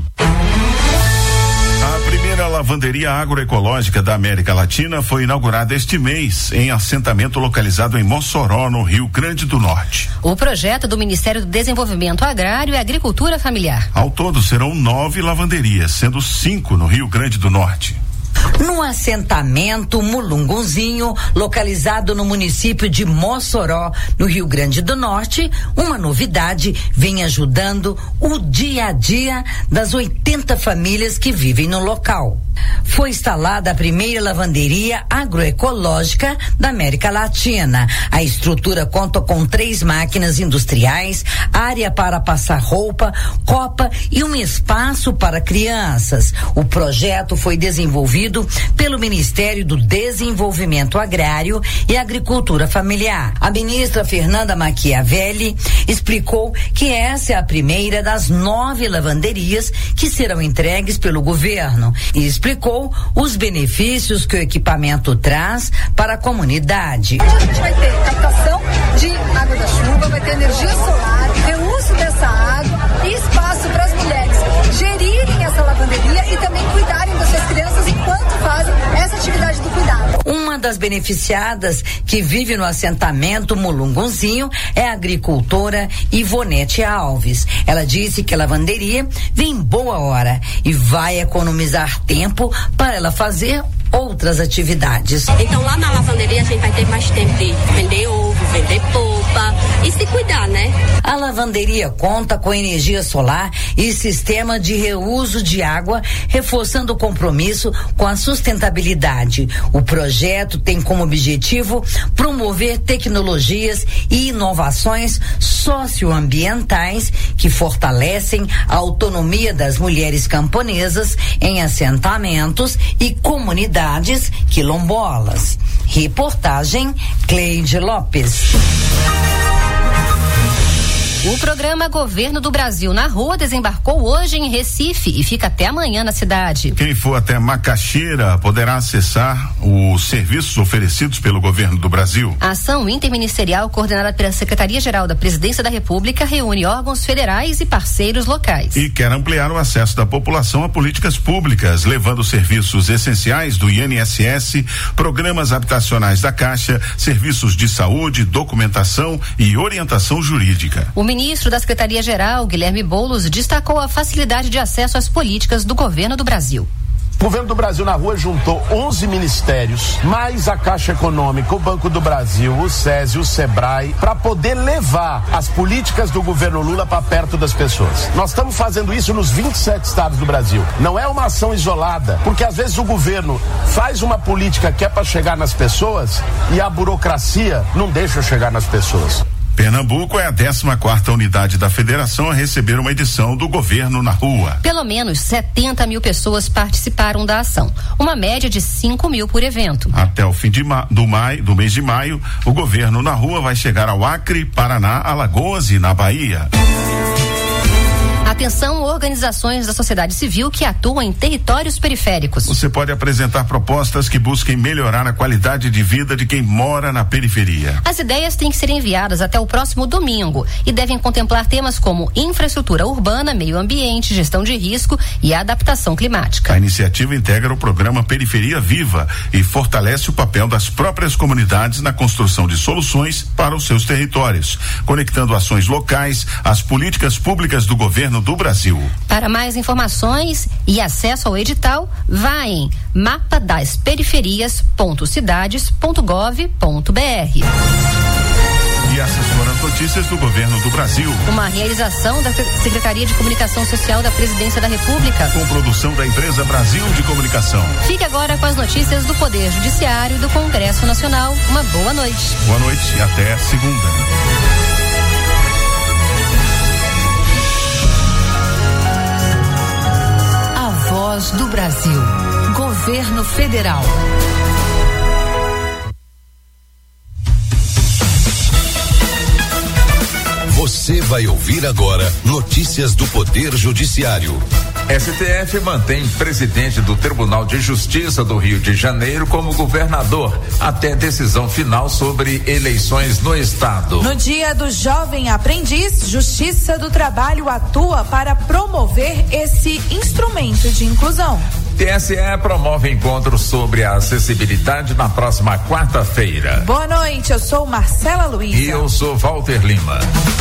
A primeira lavanderia agroecológica da América Latina foi inaugurada este mês em assentamento localizado em Mossoró, no Rio Grande do Norte. O projeto do Ministério do Desenvolvimento Agrário e Agricultura Familiar. Ao todo serão 9 lavanderias, sendo 5 no Rio Grande do Norte. No assentamento Mulungunzinho, localizado no município de Mossoró, no Rio Grande do Norte, uma novidade vem ajudando o dia a dia das 80 famílias que vivem no local. Foi instalada a primeira lavanderia agroecológica da América Latina. A estrutura conta com 3 máquinas industriais, área para passar roupa, copa e um espaço para crianças. O projeto foi desenvolvido pelo Ministério do Desenvolvimento Agrário e Agricultura Familiar. A ministra Fernanda Machiavelli explicou que essa é a primeira das 9 lavanderias que serão entregues pelo governo e explicou os benefícios que o equipamento traz para a comunidade. A gente vai ter captação de água da chuva, vai ter energia solar, reuso dessa água e espaço para as mulheres gerirem essa lavanderia e também cuidarem das suas crianças enquanto fazem essa atividade do cuidado. Uma das beneficiadas que vive no assentamento Mulungunzinho é a agricultora Ivonete Alves. Ela disse que a lavanderia vem em boa hora e vai economizar tempo para ela fazer outras atividades. Então lá na lavanderia a gente vai ter mais tempo de vender ovo, vender polpa e se cuidar, né? A lavanderia conta com energia solar e sistema de reuso de água, reforçando o compromisso com a sustentabilidade. O projeto tem como objetivo promover tecnologias e inovações socioambientais que fortalecem a autonomia das mulheres camponesas em assentamentos e comunidades quilombolas. Reportagem Cleide Lopes. O programa Governo do Brasil na Rua desembarcou hoje em Recife e fica até amanhã na cidade. Quem for até Macaxeira poderá acessar os serviços oferecidos pelo Governo do Brasil. A ação interministerial coordenada pela Secretaria-Geral da Presidência da República reúne órgãos federais e parceiros locais. E quer ampliar o acesso da população a políticas públicas, levando serviços essenciais do INSS, programas habitacionais da Caixa, serviços de saúde, documentação e orientação jurídica. O ministro da Secretaria-Geral, Guilherme Boulos, destacou a facilidade de acesso às políticas do Governo do Brasil. O Governo do Brasil na Rua juntou 11 ministérios, mais a Caixa Econômica, o Banco do Brasil, o SESI, o SEBRAE, para poder levar as políticas do governo Lula para perto das pessoas. Nós estamos fazendo isso nos 27 estados do Brasil. Não é uma ação isolada, porque às vezes o governo faz uma política que é para chegar nas pessoas e a burocracia não deixa chegar nas pessoas. Pernambuco é a 14ª unidade da federação a receber uma edição do Governo na Rua. Pelo menos 70 mil pessoas participaram da ação, uma média de 5 mil por evento. Até o fim do mês de maio, o Governo na Rua vai chegar ao Acre, Paraná, Alagoas e na Bahia. Atenção, organizações da sociedade civil que atuam em territórios periféricos. Você pode apresentar propostas que busquem melhorar a qualidade de vida de quem mora na periferia. As ideias têm que ser enviadas até o próximo domingo e devem contemplar temas como infraestrutura urbana, meio ambiente, gestão de risco e adaptação climática. A iniciativa integra o programa Periferia Viva e fortalece o papel das próprias comunidades na construção de soluções para os seus territórios, conectando ações locais às políticas públicas do Governo do Brasil. Para mais informações e acesso ao edital, vá em mapadasperiferias.cidades.gov.br. E essas foram as notícias do governo do Brasil. Uma realização da Secretaria de Comunicação Social da Presidência da República. Com produção da empresa Brasil de Comunicação. Fique agora com as notícias do Poder Judiciário e do Congresso Nacional. Uma boa noite. Boa noite e até segunda. A Voz do Brasil. Governo Federal. Você vai ouvir agora notícias do Poder Judiciário. STF mantém presidente do Tribunal de Justiça do Rio de Janeiro como governador até decisão final sobre eleições no estado. No Dia do Jovem Aprendiz, Justiça do Trabalho atua para promover esse instrumento de inclusão. TSE promove encontro sobre a acessibilidade na próxima quarta-feira. Boa noite, eu sou Marcela Luiza. E eu sou Walter Lima.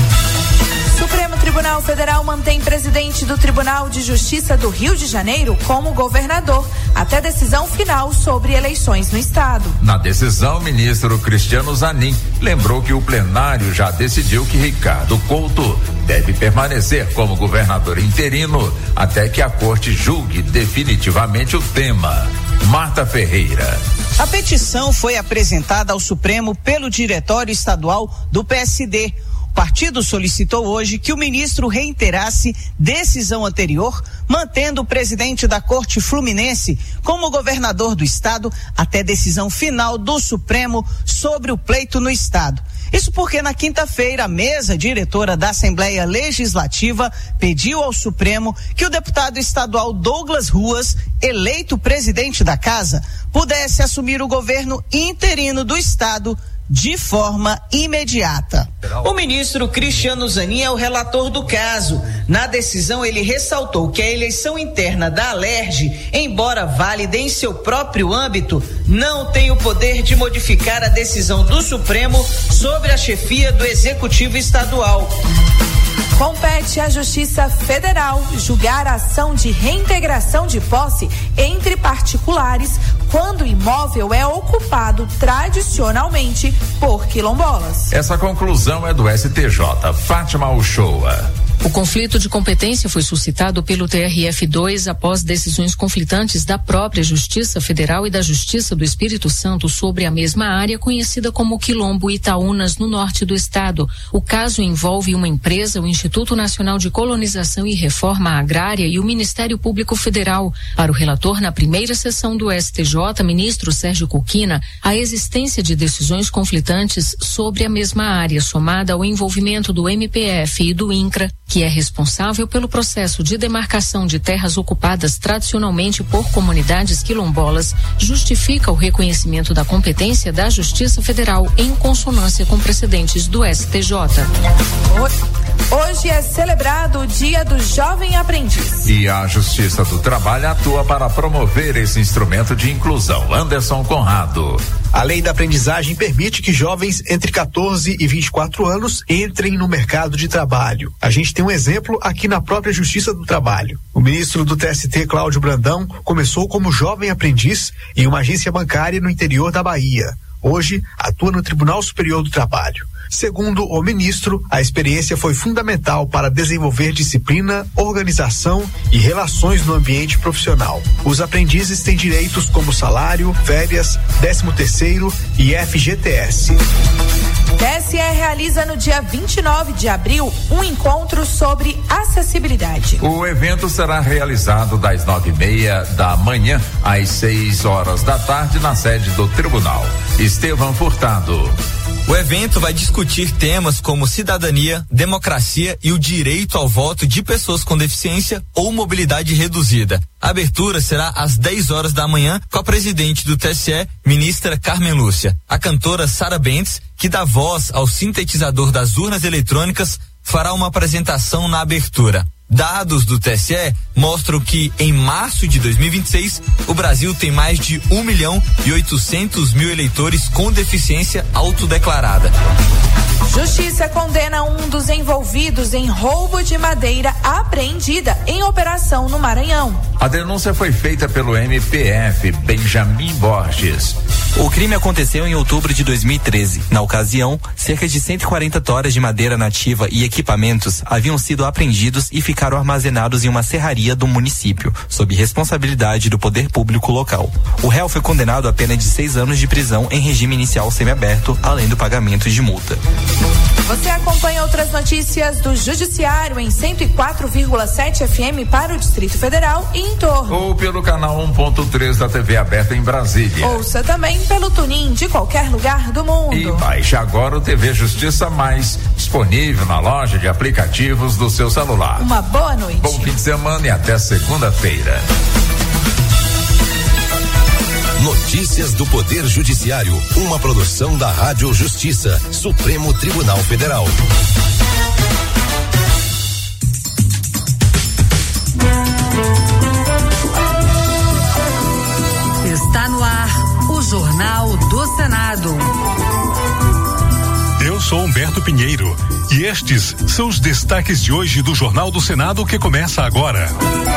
Supremo Tribunal Federal mantém presidente do Tribunal de Justiça do Rio de Janeiro como governador, até decisão final sobre eleições no estado. Na decisão, o ministro Cristiano Zanin lembrou que o plenário já decidiu que Ricardo Couto deve permanecer como governador interino até que a corte julgue definitivamente o tema. Marta Ferreira. A petição foi apresentada ao Supremo pelo Diretório Estadual do PSD. O partido solicitou hoje que o ministro reiterasse decisão anterior, mantendo o presidente da Corte Fluminense como governador do estado até decisão final do Supremo sobre o pleito no estado. Isso porque na quinta-feira a mesa diretora da Assembleia Legislativa pediu ao Supremo que o deputado estadual Douglas Ruas, eleito presidente da casa, pudesse assumir o governo interino do estado de forma imediata. O ministro Cristiano Zanin é o relator do caso. Na decisão, ele ressaltou que a eleição interna da Alerj, embora válida em seu próprio âmbito, não tem o poder de modificar a decisão do Supremo sobre a chefia do Executivo Estadual. Compete à Justiça Federal julgar a ação de reintegração de posse entre particulares quando o imóvel é ocupado tradicionalmente por quilombolas. Essa conclusão é do STJ. Fátima Uchoa. O conflito de competência foi suscitado pelo TRF2 após decisões conflitantes da própria Justiça Federal e da Justiça do Espírito Santo sobre a mesma área conhecida como Quilombo Itaúnas, no norte do estado. O caso envolve uma empresa, o Instituto Nacional de Colonização e Reforma Agrária e o Ministério Público Federal. Para o relator, na primeira sessão do STJ, ministro Sérgio Coquina, a existência de decisões conflitantes sobre a mesma área, somada ao envolvimento do MPF e do INCRA, que é responsável pelo processo de demarcação de terras ocupadas tradicionalmente por comunidades quilombolas, justifica o reconhecimento da competência da Justiça Federal em consonância com precedentes do STJ. Hoje é celebrado o Dia do Jovem Aprendiz. E a Justiça do Trabalho atua para promover esse instrumento de inclusão. Anderson Conrado. A lei da aprendizagem permite que jovens entre 14 e 24 anos entrem no mercado de trabalho. A gente tem um exemplo aqui na própria Justiça do Trabalho. O ministro do TST, Cláudio Brandão, começou como jovem aprendiz em uma agência bancária no interior da Bahia. Hoje, atua no Tribunal Superior do Trabalho. Segundo o ministro, a experiência foi fundamental para desenvolver disciplina, organização e relações no ambiente profissional. Os aprendizes têm direitos como salário, férias, 13º e FGTS. TSE realiza no dia 29 de abril um encontro sobre acessibilidade. O evento será realizado das 9:30 da manhã às 6 horas da tarde na sede do tribunal. Estevão Furtado. O evento vai discutir temas como cidadania, democracia e o direito ao voto de pessoas com deficiência ou mobilidade reduzida. A abertura será às 10 horas da manhã com a presidente do TSE, ministra Carmen Lúcia. A cantora Sara Bentes, que dá voz ao sintetizador das urnas eletrônicas, fará uma apresentação na abertura. Dados do TSE mostram que em março de 2026 o Brasil tem mais de 1.800.000 eleitores com deficiência autodeclarada. Justiça condena um dos envolvidos em roubo de madeira apreendida em operação no Maranhão. A denúncia foi feita pelo MPF Benjamin Borges. O crime aconteceu em outubro de 2013. Na ocasião, cerca de 140 toras de madeira nativa e equipamentos haviam sido apreendidos e ficaram armazenados em uma serraria do município, sob responsabilidade do poder público local. O réu foi condenado a pena de 6 anos de prisão em regime inicial semiaberto, além do pagamento de multa. Você acompanha outras notícias do Judiciário em 104,7 FM para o Distrito Federal e em torno. Ou pelo canal 1.3 da TV aberta em Brasília. Ouça também pelo TuneIn de qualquer lugar do mundo. E baixe agora o TV Justiça Mais, disponível na loja de aplicativos do seu celular. Uma boa noite. Bom fim de semana e até segunda-feira. Notícias do Poder Judiciário, uma produção da Rádio Justiça, Supremo Tribunal Federal. Está no ar o Jornal do Senado. Eu sou Humberto Pinheiro e estes são os destaques de hoje do Jornal do Senado que começa agora.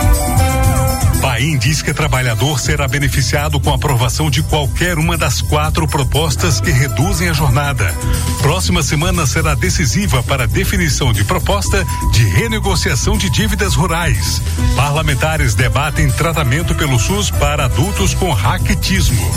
Paim diz que trabalhador será beneficiado com a aprovação de qualquer uma das 4 propostas que reduzem a jornada. Próxima semana será decisiva para a definição de proposta de renegociação de dívidas rurais. Parlamentares debatem tratamento pelo SUS para adultos com raquitismo.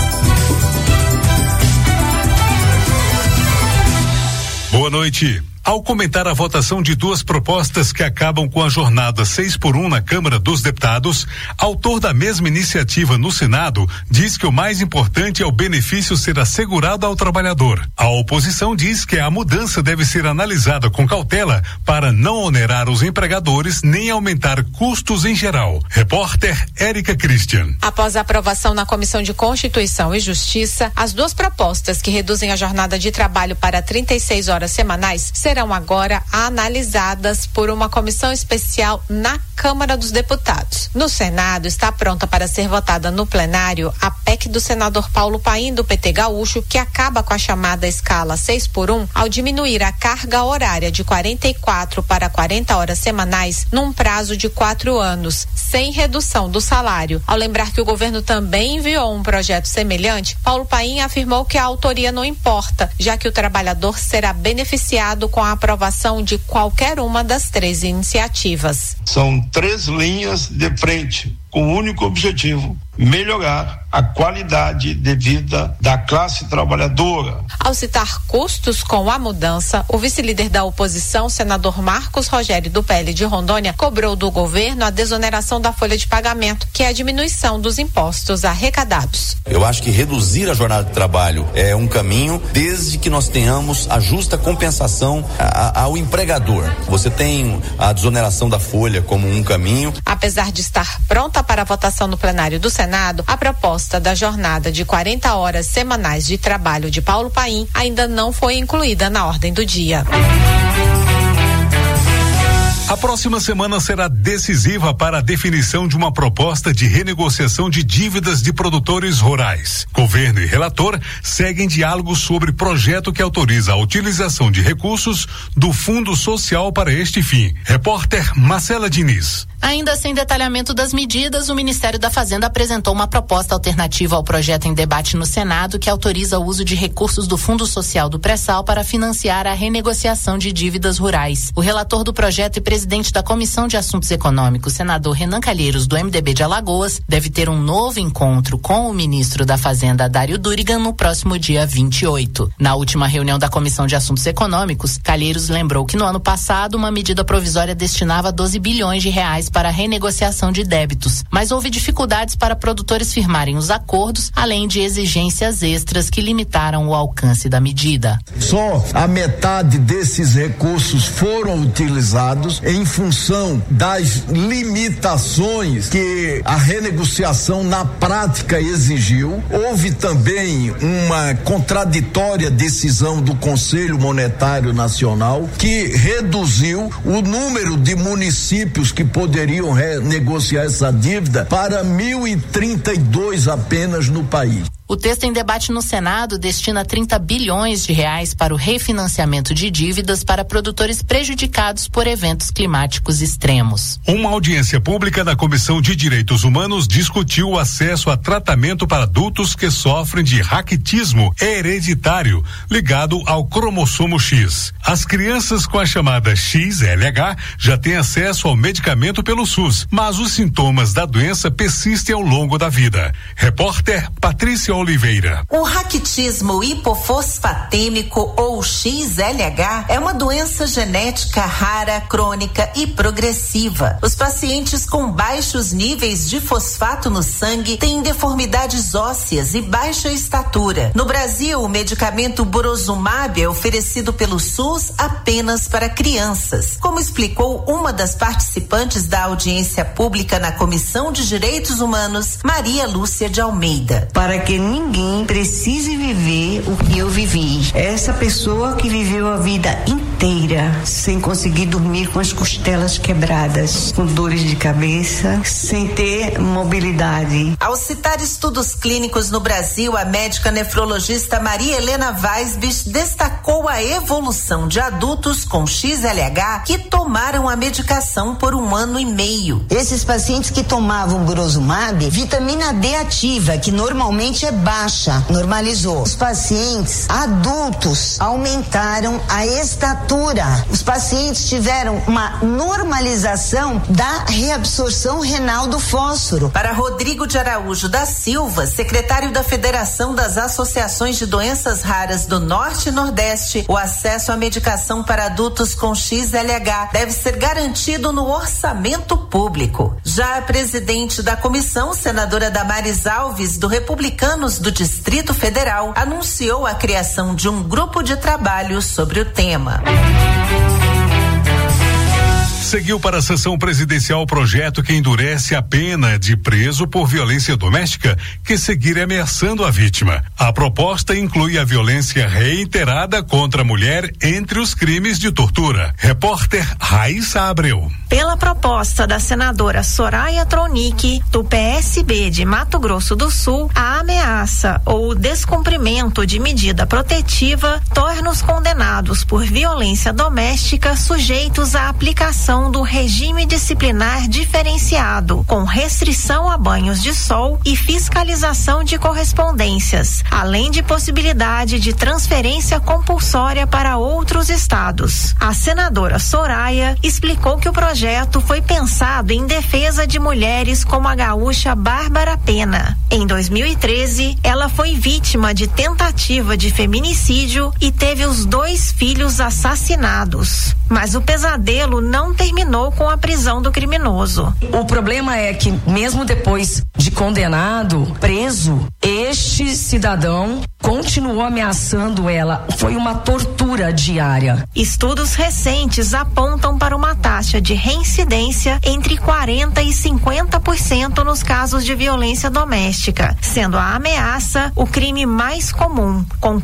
Boa noite. Ao comentar a votação de 2 propostas que acabam com a jornada 6x1 na Câmara dos Deputados, autor da mesma iniciativa no Senado diz que o mais importante é o benefício ser assegurado ao trabalhador. A oposição diz que a mudança deve ser analisada com cautela para não onerar os empregadores nem aumentar custos em geral. Repórter Érica Christian. Após a aprovação na Comissão de Constituição e Justiça, as 2 propostas que reduzem a jornada de trabalho para 36 horas semanais serão agora analisadas por uma comissão especial na Câmara dos Deputados. No Senado, está pronta para ser votada no plenário a PEC do senador Paulo Paim, do PT Gaúcho, que acaba com a chamada escala 6x1 ao diminuir a carga horária de 44 para 40 horas semanais num prazo de 4 anos, sem redução do salário. Ao lembrar que o governo também enviou um projeto semelhante, Paulo Paim afirmou que a autoria não importa, já que o trabalhador será beneficiado com a aprovação de qualquer uma das 3 iniciativas. São 3 linhas de frente, com o único objetivo: melhorar a qualidade de vida da classe trabalhadora. Ao citar custos com a mudança, o vice-líder da oposição, senador Marcos Rogério, do PL de Rondônia, cobrou do governo a desoneração da folha de pagamento, que é a diminuição dos impostos arrecadados. Eu acho que reduzir a jornada de trabalho é um caminho, desde que nós tenhamos a justa compensação ao empregador. Você tem a desoneração da folha como um caminho. Apesar de estar pronta para a votação no plenário do Senado, a proposta da jornada de 40 horas semanais de trabalho de Paulo Paim ainda não foi incluída na ordem do dia. A próxima semana será decisiva para a definição de uma proposta de renegociação de dívidas de produtores rurais. Governo e relator seguem diálogo sobre projeto que autoriza a utilização de recursos do Fundo Social para este fim. Repórter Marcela Diniz. Ainda sem detalhamento das medidas, o Ministério da Fazenda apresentou uma proposta alternativa ao projeto em debate no Senado que autoriza o uso de recursos do Fundo Social do Pré-Sal para financiar a renegociação de dívidas rurais. O relator do projeto e presidente da Comissão de Assuntos Econômicos, senador Renan Calheiros, do MDB de Alagoas, deve ter um novo encontro com o ministro da Fazenda, Dário Durigan, no próximo dia 28. Na última reunião da Comissão de Assuntos Econômicos, Calheiros lembrou que no ano passado uma medida provisória destinava 12 bilhões de reais para a renegociação de débitos, mas houve dificuldades para produtores firmarem os acordos, além de exigências extras que limitaram o alcance da medida. Só a metade desses recursos foram utilizados em função das limitações que a renegociação na prática exigiu. Houve também uma contraditória decisão do Conselho Monetário Nacional que reduziu o número de municípios que poderiam renegociar essa dívida para 1.032 apenas no país. O texto em debate no Senado destina 30 bilhões de reais para o refinanciamento de dívidas para produtores prejudicados por eventos climáticos extremos. Uma audiência pública da Comissão de Direitos Humanos discutiu o acesso a tratamento para adultos que sofrem de raquitismo hereditário ligado ao cromossomo X. As crianças com a chamada XLH já têm acesso ao medicamento pelo SUS, mas os sintomas da doença persistem ao longo da vida. Repórter Patrícia Oliveira. O raquitismo hipofosfatêmico ou XLH é uma doença genética rara, crônica e progressiva. Os pacientes com baixos níveis de fosfato no sangue têm deformidades ósseas e baixa estatura. No Brasil, o medicamento Burosumab é oferecido pelo SUS apenas para crianças. Como explicou uma das participantes da audiência pública na Comissão de Direitos Humanos, Maria Lúcia de Almeida. Para que ninguém precise viver o que eu vivi. Essa pessoa que viveu a vida inteira sem conseguir dormir com as costelas quebradas, com dores de cabeça, sem ter mobilidade. Ao citar estudos clínicos no Brasil, a médica nefrologista Maria Helena Weisbich destacou a evolução de adultos com XLH que tomaram a medicação por 1 ano e meio. Esses pacientes que tomavam Burosumab, vitamina D ativa, que normalmente é baixa, normalizou. Os pacientes adultos aumentaram a estatura. Os pacientes tiveram uma normalização da reabsorção renal do fósforo. Para Rodrigo de Araújo da Silva, secretário da Federação das Associações de Doenças Raras do Norte e Nordeste, o acesso à medicação para adultos com XLH deve ser garantido no orçamento público. Já a presidente da comissão, senadora Damares Alves, do Republicanos do Distrito Federal, anunciou a criação de um grupo de trabalho sobre o tema. Seguiu para a sessão presidencial o projeto que endurece a pena de preso por violência doméstica que seguir ameaçando a vítima. A proposta inclui a violência reiterada contra a mulher entre os crimes de tortura. Repórter Raíssa Abreu. Pela proposta da senadora Soraya Tronic, do PSB de Mato Grosso do Sul, a ameaça ou o descumprimento de medida protetiva torna os condenados por violência doméstica sujeitos à aplicação do regime disciplinar diferenciado, com restrição a banhos de sol e fiscalização de correspondências, além de possibilidade de transferência compulsória para outros estados. A senadora Soraya explicou que o projeto foi pensado em defesa de mulheres como a gaúcha Bárbara Pena. Em 2013, ela foi vítima de tentativa de feminicídio e teve os 2 filhos assassinados. Mas o pesadelo não terminou com a prisão do criminoso. O problema é que, mesmo depois de condenado, preso, este cidadão continuou ameaçando ela. Foi uma tortura diária. Estudos recentes apontam para uma taxa de reincidência entre 40% e 50% nos casos de violência doméstica, sendo a ameaça o crime mais comum, com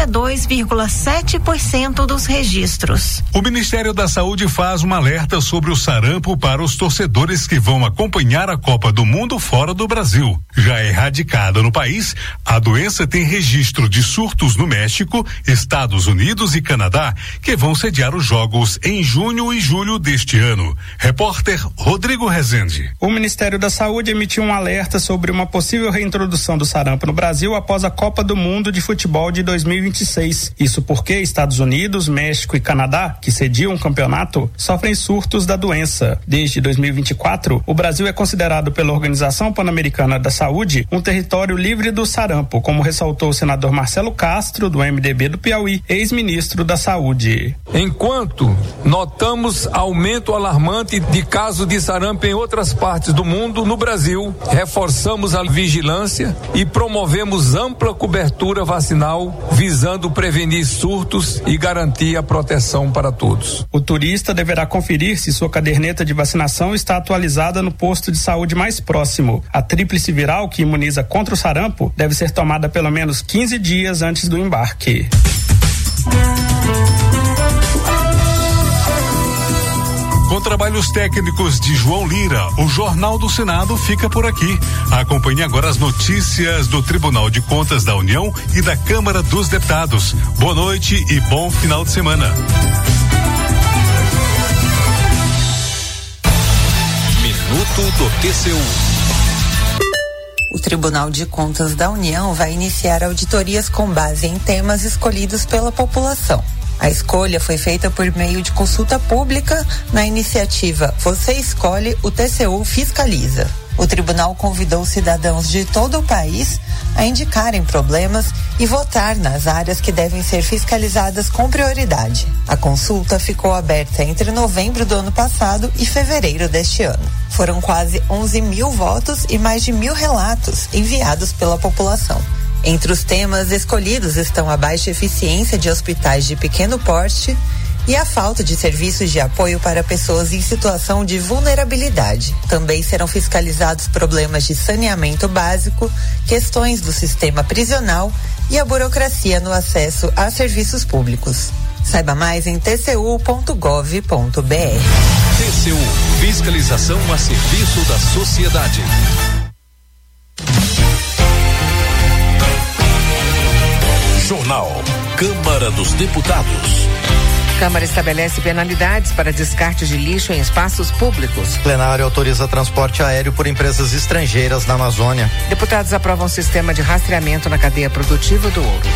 42,7% dos registros. O Ministério da Saúde faz um alerta sobre o sarampo para os torcedores que vão acompanhar a Copa do Mundo fora do Brasil. Já erradicada no país, a doença tem registro de surtos no México, Estados Unidos e Canadá, que vão sediar os jogos em junho e julho deste ano. Repórter Rodrigo Rezende. O Ministério da Saúde emitiu um alerta sobre uma possível reintrodução do sarampo no Brasil após a Copa do Mundo de Futebol de 2026. Isso porque Estados Unidos, México e Canadá, que sediam o campeonato, sofrem surtos surtos da doença. Desde 2024, o Brasil é considerado pela Organização Pan-Americana da Saúde um território livre do sarampo, como ressaltou o senador Marcelo Castro, do MDB do Piauí, ex-ministro da Saúde. Enquanto notamos aumento alarmante de casos de sarampo em outras partes do mundo, no Brasil, reforçamos a vigilância e promovemos ampla cobertura vacinal, visando prevenir surtos e garantir a proteção para todos. O turista deverá conferir se sua caderneta de vacinação está atualizada no posto de saúde mais próximo. A tríplice viral, que imuniza contra o sarampo, deve ser tomada pelo menos 15 dias antes do embarque. Com trabalhos técnicos de João Lira, o Jornal do Senado fica por aqui. Acompanhe agora as notícias do Tribunal de Contas da União e da Câmara dos Deputados. Boa noite e bom final de semana. Minuto do TCU. O Tribunal de Contas da União vai iniciar auditorias com base em temas escolhidos pela população. A escolha foi feita por meio de consulta pública na iniciativa Você Escolhe, o TCU Fiscaliza. O tribunal convidou cidadãos de todo o país a indicarem problemas e votar nas áreas que devem ser fiscalizadas com prioridade. A consulta ficou aberta entre novembro do ano passado e fevereiro deste ano. Foram quase 11 mil votos e mais de 1.000 relatos enviados pela população. Entre os temas escolhidos estão a baixa eficiência de hospitais de pequeno porte e a falta de serviços de apoio para pessoas em situação de vulnerabilidade. Também serão fiscalizados problemas de saneamento básico, questões do sistema prisional e a burocracia no acesso a serviços públicos. Saiba mais em tcu.gov.br. TCU, fiscalização a serviço da sociedade. Jornal Câmara dos Deputados. Câmara estabelece penalidades para descarte de lixo em espaços públicos. Plenário autoriza transporte aéreo por empresas estrangeiras na Amazônia. Deputados aprovam sistema de rastreamento na cadeia produtiva do ouro.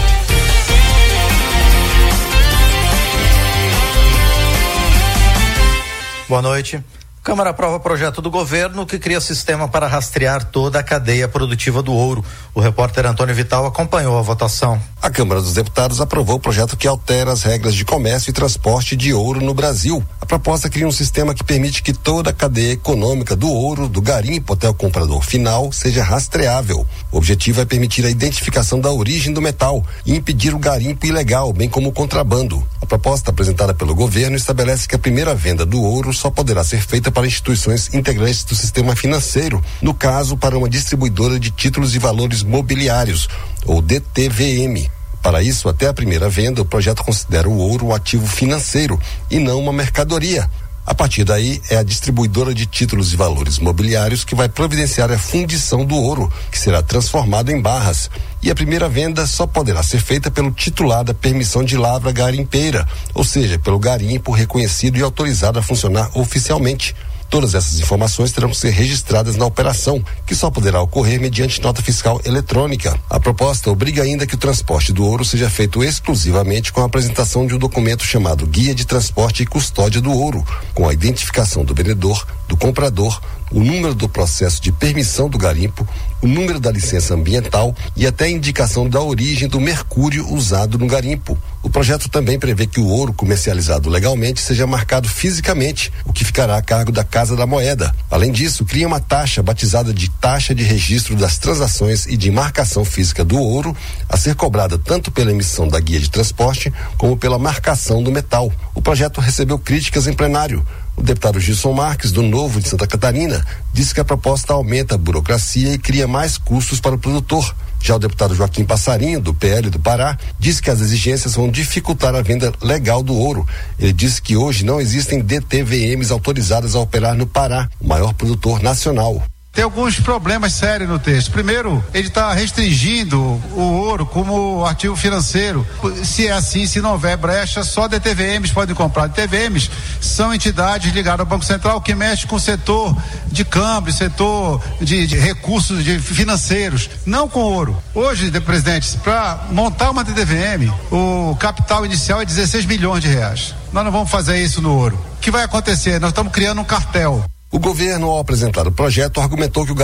Boa noite. Câmara aprova projeto do governo que cria sistema para rastrear toda a cadeia produtiva do ouro. O repórter Antônio Vital acompanhou a votação. A Câmara dos Deputados aprovou o projeto que altera as regras de comércio e transporte de ouro no Brasil. A proposta cria um sistema que permite que toda a cadeia econômica do ouro, do garimpo até o comprador final, seja rastreável. O objetivo é permitir a identificação da origem do metal e impedir o garimpo ilegal, bem como o contrabando. A proposta apresentada pelo governo estabelece que a primeira venda do ouro só poderá ser feita para instituições integrantes do sistema financeiro, no caso, para uma distribuidora de títulos de valores mobiliários, ou DTVM. Para isso, até a primeira venda, o projeto considera o ouro um ativo financeiro e não uma mercadoria. A partir daí, é a distribuidora de títulos de valores mobiliários que vai providenciar a fundição do ouro, que será transformado em barras. E a primeira venda só poderá ser feita pelo titular da permissão de lavra garimpeira, ou seja, pelo garimpo reconhecido e autorizado a funcionar oficialmente. Todas essas informações terão que ser registradas na operação, que só poderá ocorrer mediante nota fiscal eletrônica. A proposta obriga ainda que o transporte do ouro seja feito exclusivamente com a apresentação de um documento chamado Guia de Transporte e Custódia do Ouro, com a identificação do vendedor, do comprador, o número do processo de permissão do garimpo, o número da licença ambiental e até a indicação da origem do mercúrio usado no garimpo. O projeto também prevê que o ouro comercializado legalmente seja marcado fisicamente, o que ficará a cargo da Casa da Moeda. Além disso, cria uma taxa batizada de taxa de registro das transações e de marcação física do ouro, a ser cobrada tanto pela emissão da guia de transporte como pela marcação do metal. O projeto recebeu críticas em plenário. O deputado Gilson Marques, do Novo de Santa Catarina, disse que a proposta aumenta a burocracia e cria mais custos para o produtor. Já o deputado Joaquim Passarinho, do PL do Pará, disse que as exigências vão dificultar a venda legal do ouro. Ele disse que hoje não existem DTVMs autorizadas a operar no Pará, o maior produtor nacional. Tem alguns problemas sérios no texto. Primeiro, ele está restringindo o ouro como ativo financeiro. Se é assim, se não houver brecha, só DTVMs podem comprar. DTVMs são entidades ligadas ao Banco Central que mexem com o setor de câmbio, setor de recursos financeiros, não com ouro. Hoje, presidente, para montar uma DTVM, o capital inicial é 16 milhões de reais. Nós não vamos fazer isso no ouro. que vai acontecer? Nós estamos criando um cartel. O governo, ao apresentar o projeto, argumentou que o